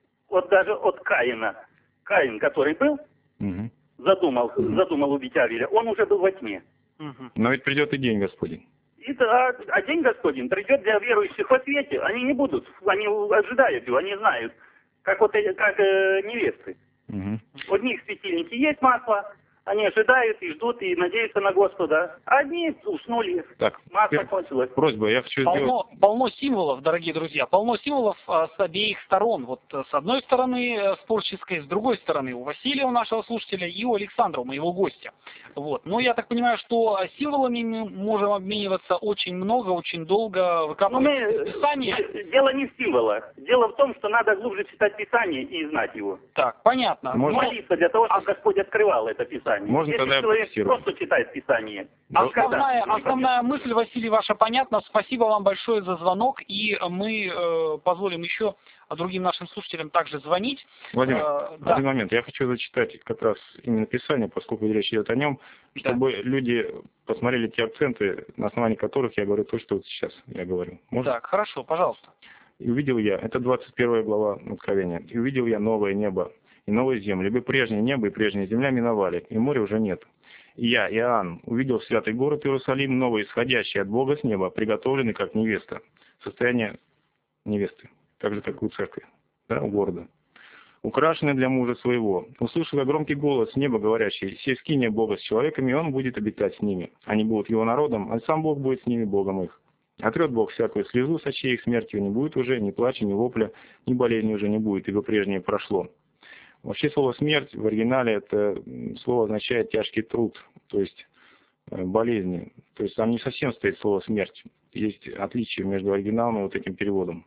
от даже от Каина. Каин, который был, Мгм. задумал, задумал убить Авеля, он уже был во тьме. мгм. Но ведь придет и день Господень. И, да, а день Господень придет для верующих во свете. Они не будут, они ожидают его, они знают. Как вот эти- как э, невесты. Мгм. У них светильники есть масло, они ожидают и ждут, и надеются на Господа. А одни уснули, Так, масло теперь кончилось. просьба, я хочу сделать... Полно, полно символов, дорогие друзья, полно символов а, с обеих сторон. Вот а, с одной стороны э, спорческой, с другой стороны у Василия, у нашего слушателя, и у Александра, у моего гостя. Вот. Но я так понимаю, что а, символами мы можем обмениваться очень много, очень долго, Но выкапывать мы, из Писания. э, дело не в символах. Дело в том, что надо глубже читать Писание и знать его. Так, понятно. Можно- Но Молиться для того, чтобы Господь открывал это Писание. Можно Если тогда я человек процитирую? просто читает Писание, Основная, никогда. основная мысль, Василий, ваша понятна. Спасибо вам большое за звонок, и мы э, позволим еще другим нашим слушателям также звонить. Владимир, Э, да. один момент. Я хочу зачитать как раз именно Писание, поскольку речь идет о нем, Да. чтобы люди посмотрели те акценты, на основании которых я говорю то, что вот сейчас я говорю. Можно? Так, хорошо, пожалуйста. «И увидел я», это двадцать первая глава Откровения, «И увидел я новое небо и новую землю, ибо прежнее небо и прежняя земля миновали, и моря уже нет. И я, Иоанн, увидел святый город Иерусалим, новый, исходящий от Бога с неба, приготовленный как невеста». Состояние невесты, так же, как и у церкви, да, у города. «Украшенный для мужа своего. Услышал я громкий голос с неба, говорящий: сей скиния Бога с человеками, и он будет обитать с ними. Они будут его народом, а сам Бог будет с ними, Богом их. Отрет Бог всякую слезу с очей их, смертью не будет уже, ни плача, ни вопля, ни болезни уже не будет, ибо прежнее прошло». Вообще слово «смерть» в оригинале это слово означает тяжкий труд, то есть э, болезни. То есть там не совсем стоит слово «смерть». Есть отличие между оригиналом и вот этим переводом.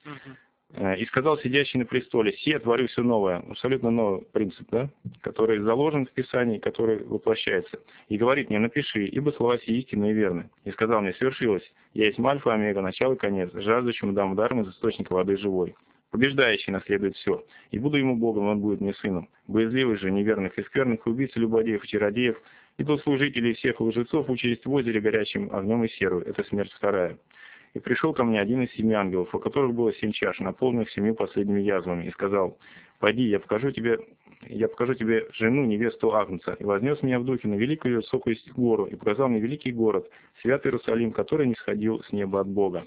Э, «И сказал сидящий на престоле: сие творю все новое». Абсолютно новый принцип, да? Который заложен в Писании, который воплощается. «И говорит мне: напиши, ибо слова сии истинны и верны. И сказал мне: свершилось. Я есть Альфа и Омега, начало и конец, жаждущему дам даром из источника воды живой. Побеждающий наследует все. И буду ему Богом, он будет мне сыном. Боязливый же неверных и скверных, убийц, любодеев и чародеев, идут служители всех лжецов участь в озере горячим огнем и серую». Это смерть вторая. «И пришел ко мне один из семи ангелов, у которых было семь чаш, наполненных семью последними язвами, и сказал: пойди, я покажу тебе, я покажу тебе жену, невесту Агнца. И вознес меня в духе на великую и высокую гору, и показал мне великий город, святый Иерусалим, который не сходил с неба от Бога.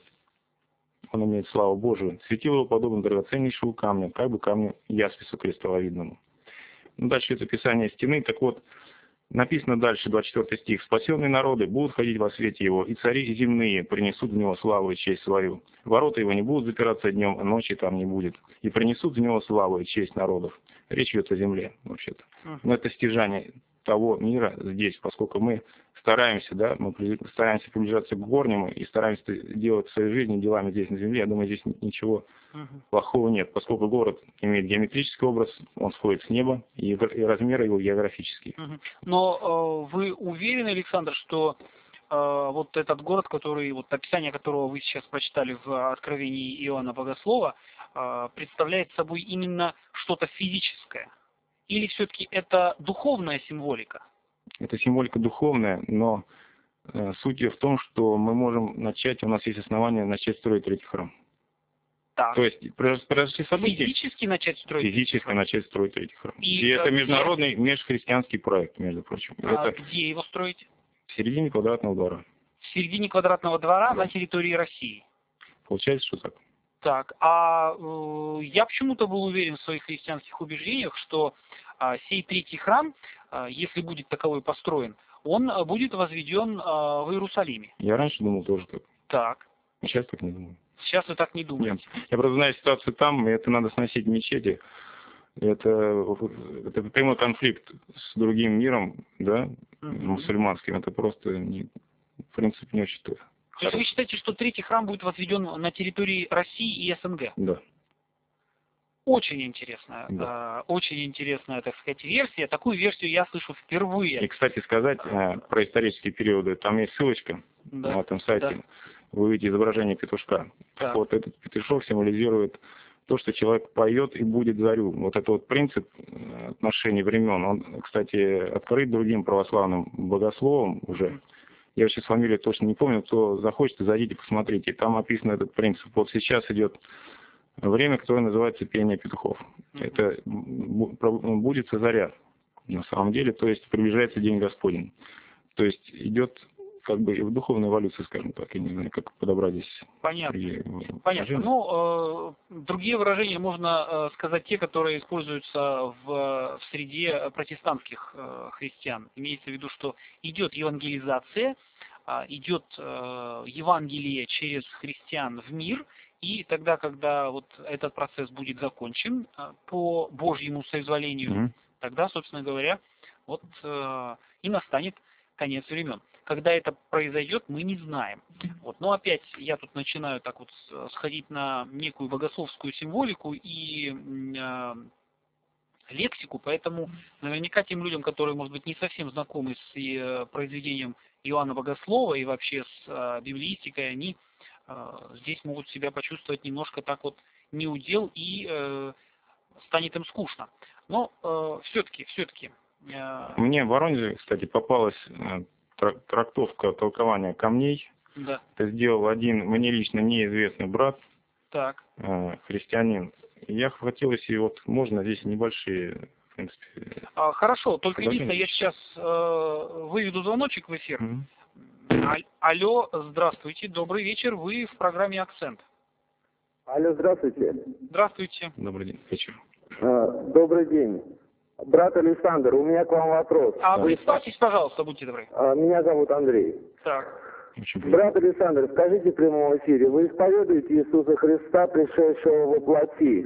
Он имеет славу Божию. Светило его подобно драгоценнейшему камню, как бы камню яспису кристалловидному». Ну, дальше это Писание стены. Так вот, написано дальше, двадцать четвёртый стих: «Спасенные народы будут ходить во свете его, и цари земные принесут в него славу и честь свою. Ворота его не будут запираться днем, а ночи там не будет. И принесут в него славу и честь народов. Речь идет о земле, вообще-то. Но это стяжание того мира здесь, поскольку мы стараемся, да, мы стараемся приближаться к горнему и стараемся делать в своей жизни делами здесь на земле. Я думаю, здесь ничего uh-huh. плохого нет, поскольку город имеет геометрический образ, он сходит с неба, и, и размеры его географические. Uh-huh. Но э, вы уверены, Александр, что э, вот этот город, который, вот описание которого вы сейчас прочитали в Откровении Иоанна Богослова, э, представляет собой именно что-то физическое? Или все-таки это духовная символика? Это символика духовная, но э, суть в том, что мы можем начать, у нас есть основания начать строить третий храм. Так. То есть произошли события. Физически начать строить Физически храм. начать строить третий храм. И, И это где? международный межхристианский проект, между прочим. А это где его строить? В середине квадратного двора. В середине квадратного двора, да. На территории России. Получается, что так. Так, а э, я почему-то был уверен в своих христианских убеждениях, что э, сей третий храм, э, если будет таковой построен, он э, будет возведен э, в Иерусалиме. Я раньше думал тоже так. Так. А сейчас так не думаю. Сейчас вы так не думаете? Нет. Я просто знаю ситуацию там, и это надо сносить мечети. Это, это прямой конфликт с другим миром, да, mm-hmm. мусульманским. Это просто, не, в принципе, не очень то. То есть вы считаете, что третий храм будет возведен на территории России и СНГ? Да. Очень интересная, да. э, очень интересная, так сказать, версия. Такую версию я слышу впервые. И, кстати сказать, э, про исторические периоды, там есть ссылочка да. на этом сайте. Да. Вы видите изображение петушка. Так. Вот этот петушок символизирует то, что человек поет и будет зарю. Вот это вот принцип отношений времен. Он, кстати, открыт другим православным богословом уже. Я сейчас фамилию точно не помню, кто захочет, зайдите, посмотрите. Там описан этот принцип. Вот сейчас идет время, которое называется пение петухов. Mm-hmm. Это будет заря, на самом деле, то есть приближается День Господень. То есть идет как бы в духовной эволюции, скажем так, я не знаю, как подобрать здесь. Понятно. Понятно. Ну, э, другие выражения можно э, сказать те, которые используются в, в среде протестантских э, христиан. Имеется в виду, что идет евангелизация, э, идет э, Евангелие через христиан в мир, и тогда, когда вот этот процесс будет закончен э, по Божьему соизволению, mm-hmm. тогда, собственно говоря, вот э, и настанет конец времен. Когда это произойдет, мы не знаем. Вот. Но опять я тут начинаю так вот сходить на некую богословскую символику и э, лексику, поэтому наверняка тем людям, которые, может быть, не совсем знакомы с э, произведением Иоанна Богослова и вообще с э, библеистикой, они э, здесь могут себя почувствовать немножко так вот неудел и э, станет им скучно. Но э, все-таки, все-таки... Э, Мне в Воронеже, кстати, попалась... трактовка толкования камней. Да. Это сделал один мне лично неизвестный брат, так. Э, христианин. Я хотел, если вот можно, здесь небольшие, в принципе. А, хорошо, только единственное, я сейчас э, выведу звоночек в эфир. Mm-hmm. Алло, здравствуйте, добрый вечер, вы в программе «Акцент». Алло, здравствуйте. Здравствуйте. Добрый день, вечер. А, добрый день. Брат Александр, у меня к вам вопрос. А представьтесь, пожалуйста, будьте добры. Меня зовут Андрей. Так. Брат Александр, скажите в прямом эфире, вы исповедуете Иисуса Христа, пришедшего во плоти?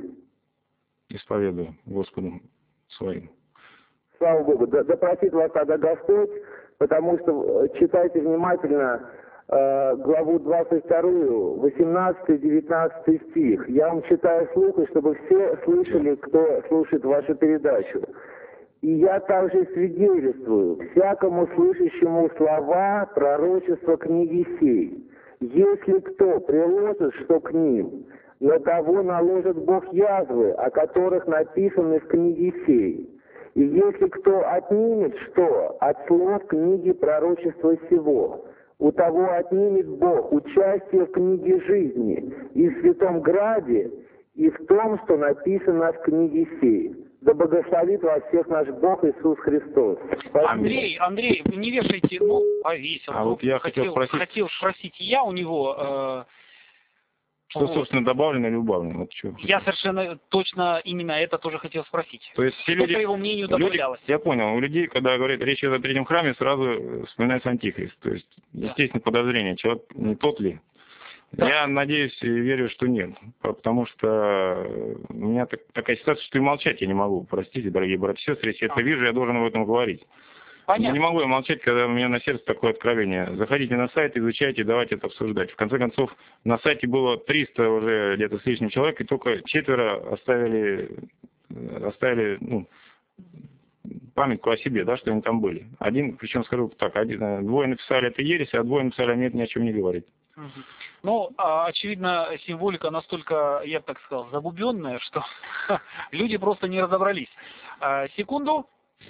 Исповедую Господу своим. Слава Богу. Да, да простит вас тогда Господь, потому что читайте внимательно э, главу двадцать вторую, восемнадцатый девятнадцатый стих. Я вам читаю вслух, и чтобы все слышали, кто слушает вашу передачу. «И я также свидетельствую всякому слышащему слова пророчества книги сей. Если кто приложит что к ним, на того наложит Бог язвы, о которых написаны в книге сей. И если кто отнимет что от слов книги пророчества сего, у того отнимет Бог участие в книге жизни и в святом граде, и в том, что написано в книге сей. Да благословит вас всех наш Бог Иисус Христос». Спасибо. Андрей, Андрей, вы не вешайте, ну, повесил. А вот я хотел, хотел, спросить... хотел спросить я у него... Э, что, вот. собственно, добавлено или убавлено? Вот что. Я совершенно точно именно это тоже хотел спросить. То есть все люди, по его мнению добавлялось? Люди, я понял, у людей, когда говорят речь идет о третьем храме, сразу вспоминается антихрист. То есть, естественно, да. подозрение, человек не тот ли? Да. Я надеюсь и верю, что нет. Потому что у меня так, такая ситуация, что и молчать я не могу. Простите, дорогие братья и сестры, если я это вижу, я должен об этом говорить. Понятно. Я не могу я молчать, когда у меня на сердце такое откровение. Заходите на сайт, изучайте, давайте это обсуждать. В конце концов, на сайте было триста уже где-то с лишним человек, и только четверо оставили, оставили ну, памятку о себе, да, что они там были. Один, причем скажу так, один, двое написали это ересь, а двое написали нет, ни о чем не говорить. Ну, очевидно, символика настолько, я бы так сказал, забубенная, что люди просто не разобрались. Секунду.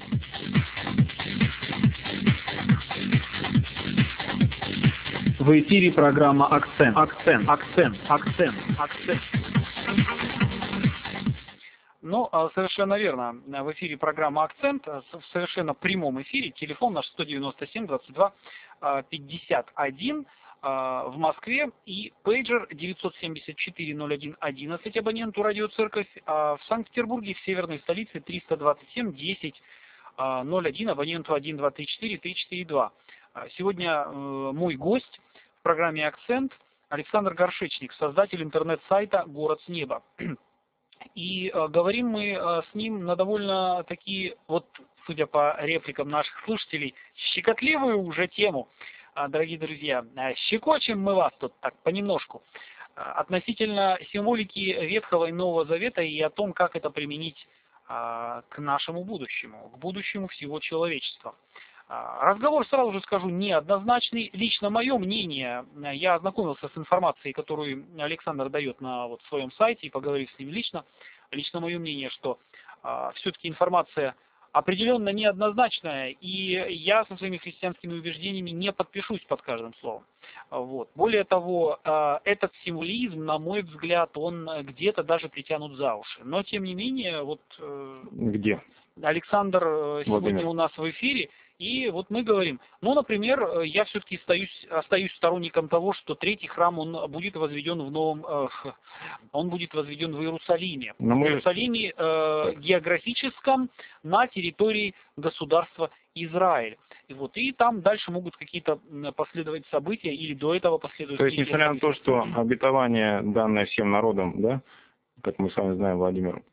В эфире программа «Акцент». Акцент. Акцент. Акцент. Акцент. Ну, совершенно верно. В эфире программа «Акцент», в совершенно прямом эфире. Телефон наш сто девяносто семь двадцать два пятьдесят один в Москве и пейджер девятьсот семьдесят четыре ноль один одиннадцать абоненту «Радио Церковь», а в Санкт-Петербурге, в северной столице, триста двадцать семь десять ноль один абоненту один два три четыре три четыре два. Сегодня мой гость в программе «Акцент» Александр Горшечник, создатель интернет-сайта «Город с неба». И э, говорим мы э, с ним на довольно такие, вот, судя по репликам наших слушателей, щекотливую уже тему, э, дорогие друзья. Э, щекочем мы вас тут так понемножку э, относительно символики Ветхого и Нового Завета и о том, как это применить э, к нашему будущему, к будущему всего человечества. Разговор, сразу же скажу, неоднозначный. Лично мое мнение, я ознакомился с информацией, которую Александр дает на вот своем сайте, и поговорив с ним лично, лично мое мнение, что э, все-таки информация определенно неоднозначная, и я со своими христианскими убеждениями не подпишусь под каждым словом. Вот. Более того, э, этот символизм, на мой взгляд, он где-то даже притянут за уши. Но, тем не менее, вот э, Где? Александр сегодня Владимир. у нас в эфире. И вот мы говорим, ну, например, я все-таки остаюсь, остаюсь сторонником того, что третий храм, он будет возведен в новом, э, он будет возведен в Иерусалиме. Но в мы... Иерусалиме э, географическом на территории государства Израиль. И вот, и там дальше могут какие-то последовать события, или до этого последуют. То есть, несмотря на то, что обетование, данное всем народам, да, как мы с вами знаем, Владимир,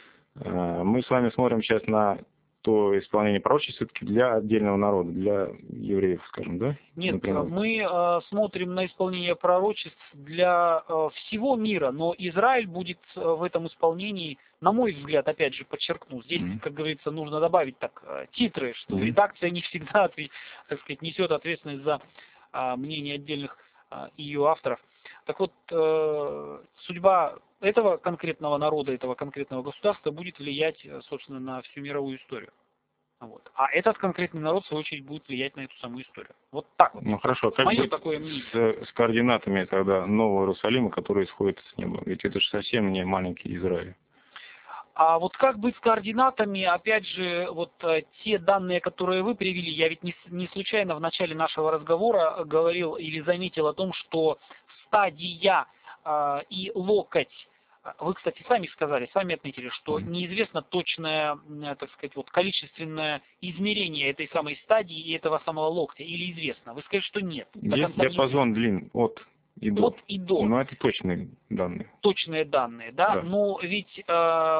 э, мы с вами смотрим сейчас на то исполнение пророчеств все-таки для отдельного народа, для евреев, скажем, да? Нет, например. мы э, смотрим на исполнение пророчеств для э, всего мира, но Израиль будет э, в этом исполнении, на мой взгляд, опять же, подчеркну, здесь, mm-hmm. как говорится, нужно добавить так э, титры, что mm-hmm. редакция не всегда, так сказать, несет ответственность за э, мнение отдельных э, ее авторов. Так вот, э, судьба этого конкретного народа, этого конкретного государства будет влиять, собственно, на всю мировую историю. Вот. А этот конкретный народ, в свою очередь, будет влиять на эту самую историю. Вот так вот. Ну хорошо, как Мое быть такое мнение. С, с координатами тогда Нового Иерусалима, которые исходят с неба? Ведь это же совсем не маленький Израиль. А вот как быть с координатами, опять же, вот те данные, которые вы привели, я ведь не, не случайно в начале нашего разговора говорил или заметил о том, что стадия э, и локоть, вы, кстати, сами сказали, сами отметили, что неизвестно точное, так сказать, вот количественное измерение этой самой стадии и этого самого локтя, или известно? Вы сказали, что нет. Есть диапазон длин от и до. От и до. Но это точные данные. Точные данные, да? да. Но ведь, э,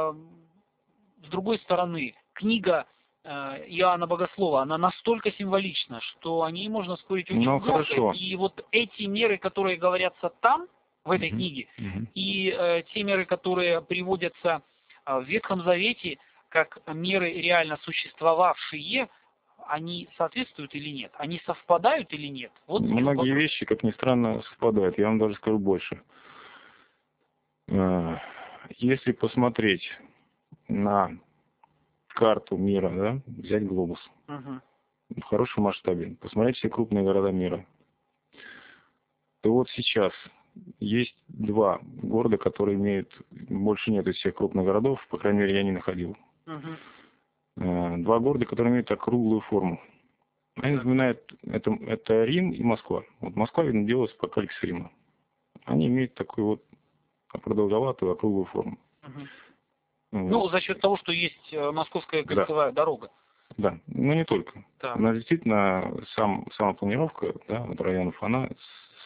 с другой стороны, книга э, Иоанна Богослова, она настолько символична, что о ней можно спорить очень ну, много. Хорошо. И вот эти меры, которые говорятся там, в этой uh-huh. книге, uh-huh. и э, те меры, которые приводятся э, в Ветхом Завете, как меры реально существовавшие, они соответствуют или нет? Они совпадают или нет? Вот многие вещи, как ни странно, совпадают. Я вам даже скажу больше. Если посмотреть на карту мира, да, взять глобус uh-huh. в хорошем масштабе, посмотреть все крупные города мира, то вот сейчас есть два города, которые имеют, больше нет из всех крупных городов, по крайней мере, я не находил. Uh-huh. Два города, которые имеют округлую форму. Они напоминают, это, это Рим и Москва. Вот Москва, видно, делалась по кодексу Рима. Они имеют такую вот продолговатую округлую форму. Uh-huh. Вот. Ну, за счет того, что есть Московская кольцевая да. дорога. Да, но не только. Да. Она действительно, сам, сама планировка, да, вот районов, она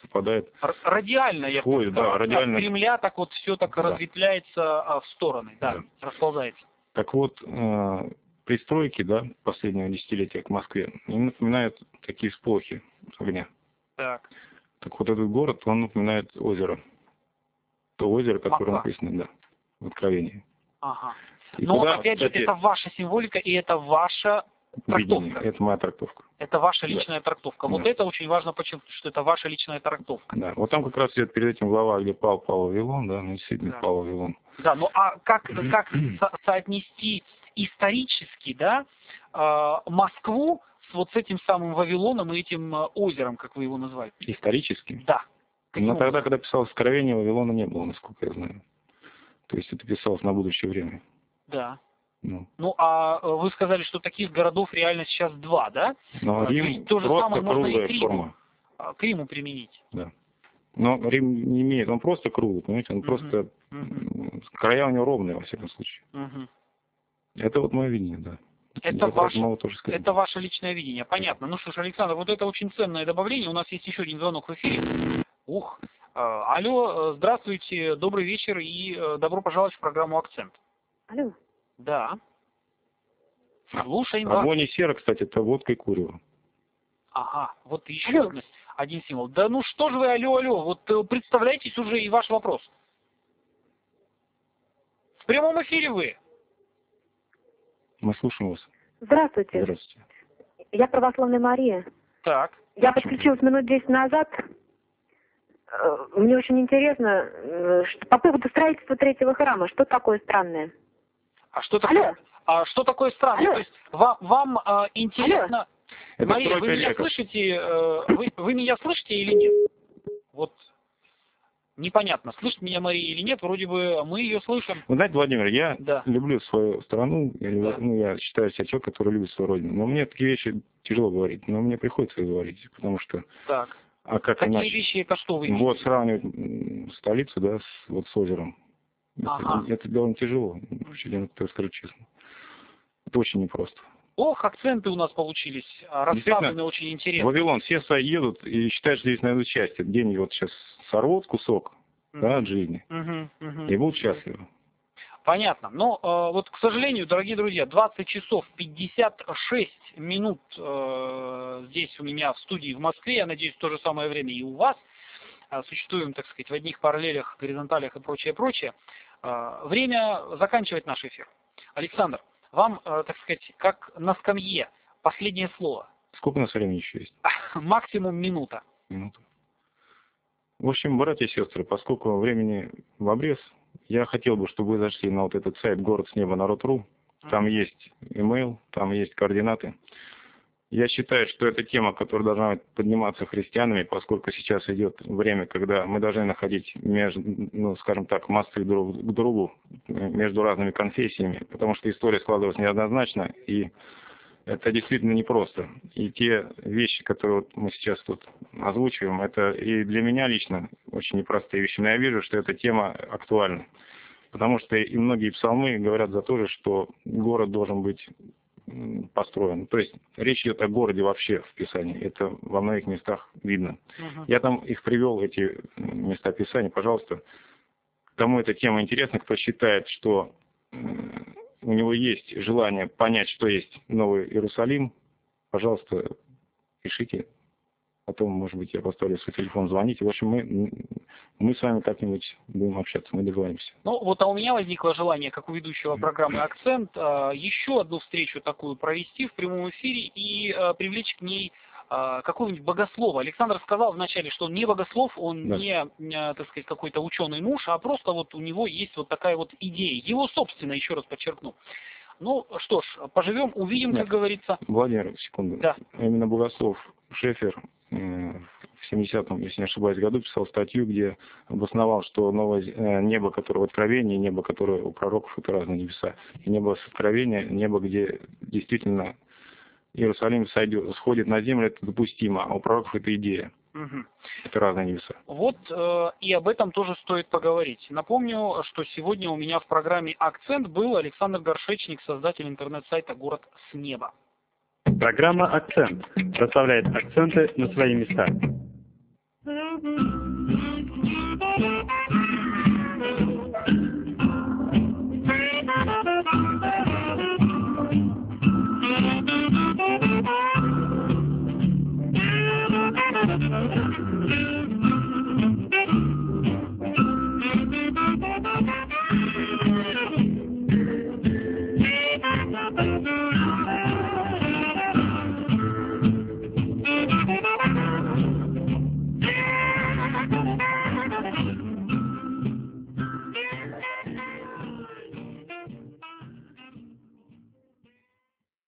попадает. Радиально, я Входит, да, от радиально. Кремля так вот все так да. разветвляется в стороны, да, да. расползается. Так вот, э, пристройки, да, последнего десятилетия к Москве, они напоминают такие всполохи огня. Так. Так вот этот город, он напоминает озеро. То озеро, которое Москва. написано, да, в Откровении. Ага. И Но куда, опять кстати, же, это ваша символика и это ваша видение, трактовка. это моя трактовка. Это ваша Да. личная трактовка. Вот Да. это очень важно подчеркнуть, что это ваша личная трактовка. Да, вот там как раз идет перед этим глава, где пал, пал Вавилон, да, ну действительно Да. пал Вавилон. Да, ну а как, как со соотнести исторически, да, э, Москву с вот с этим самым Вавилоном и этим э, озером, как вы его назвали? Исторически? Да. Каким Но тогда, образом? когда писалось Откровение, Вавилона не было, насколько я знаю. То есть это писалось на будущее время. Да. Ну, Ну, а э, вы сказали, что таких городов реально сейчас два, да? но А, то Рим есть то же просто самое можно и круглая к Риму, форма. а, к Риму применить. Да. Но Рим не имеет, он просто круглый, понимаете, он Мгм. просто, Мгм. края у него ровные, во всяком случае. Мгм. Это вот мое видение, да. Это, Я ваше, могу тоже сказать. это ваше личное видение. Понятно. Ну что ж, Александр, вот это очень ценное добавление. У нас есть еще один звонок в эфире. Ух. А, алло, э, здравствуйте, добрый вечер и э, добро пожаловать в программу «Акцент». Алло. Да. Слушаем вас. Огонь и сера, кстати, это водка и курево. Ага, вот еще Алло. один, один символ. Да ну что же вы, алло, алло, вот э, представляйтесь уже и ваш вопрос. В прямом эфире вы. Мы слушаем вас. Здравствуйте. Здравствуйте. Я православная Мария. Так. Я подключилась минут десять назад. Э, Мне очень интересно, э, что- по поводу строительства третьего храма. Что такое странное? А что такое? Алло. А что такое странное? Алло. То есть вам, вам а, интересно... Это Мария, вы стройка меня века. слышите? э, Вы, вы меня слышите или нет? Вот непонятно, слышит меня Мария или нет. Вроде бы мы ее слышим. Вы знаете, Владимир, я Да. люблю свою страну, я, люблю- Да. ну, я считаю себя человеком, который любит свою родину. Но мне такие вещи тяжело говорить, но мне приходится их говорить, потому что, Так. а как Какие иначе? вещи, это что вы имеете? Вот сравнивать м, столицу, да, с, вот с озером. Это- Ага. Это, довольно тяжело, я так скажу честно. Это очень непросто. Ох, акценты у нас получились, а, расставлены очень интересно. Вавилон, все свои едут и считают, что здесь найдут счастье. Где-нибудь вот сейчас сорвут кусок, да, от жизни, Мгм, мгм. и будут счастливы. Понятно. Но э, вот, к сожалению, дорогие друзья, двадцать часов пятьдесят шесть минут э, здесь у меня в студии в Москве, я надеюсь, в то же самое время и у вас. Э, существуем, так сказать, в одних параллелях, горизонталях и прочее, прочее. Э, время заканчивать наш эфир. Александр, вам, э, так сказать, как на скамье, последнее слово. Сколько у нас времени еще есть? Максимум минута. Минуту. В общем, братья и сестры, поскольку времени в обрез, я хотел бы, чтобы вы зашли на вот этот сайт город с неба народ точка ру. Там есть имейл, там есть координаты. Я считаю, что это тема, которая должна быть подниматься христианами, поскольку сейчас идет время, когда мы должны находить, между, ну, скажем так, мосты друг к другу между разными конфессиями, потому что история складывалась неоднозначно, и это действительно непросто. И те вещи, которые вот мы сейчас тут озвучиваем, это и для меня лично очень непростые вещи. Но я вижу, что эта тема актуальна. Потому что и многие псалмы говорят за то же, что город должен быть построен. То есть речь идет о городе вообще в Писании. Это во многих местах видно. Угу. Я там их привел, эти места Писания. Пожалуйста, кому эта тема интересна, кто считает, что у него есть желание понять, что есть Новый Иерусалим, пожалуйста, пишите. Потом, может быть, я поставлю свой телефон, звоните. В общем, мы, мы с вами как-нибудь будем общаться, мы договоримся. Ну, вот а у меня возникло желание, как у ведущего программы «Акцент», еще одну встречу такую провести в прямом эфире и привлечь к ней какого-нибудь богослова. Александр сказал вначале, что он не богослов, он да. не, так сказать, какой-то ученый муж, а просто вот у него есть вот такая вот идея. Его собственно, еще раз подчеркну. Ну, что ж, поживем, увидим, Нет. как говорится. Владимир, секунду. Да. Именно богослов Шефер в семидесятом, если не ошибаюсь, году писал статью, где обосновал, что новое небо, которое в Откровении, небо, которое у пророков, это разные небеса. И небо с Откровения, небо, где действительно Иерусалим сойдет, сходит на землю, это допустимо, а у пророков это идея. Угу. Это разные небеса. Вот э, и об этом тоже стоит поговорить. Напомню, что сегодня у меня в программе «Акцент» был Александр Горшечник, создатель интернет-сайта «Город с неба». Программа «Акцент» расставляет акценты на свои места. Thank you.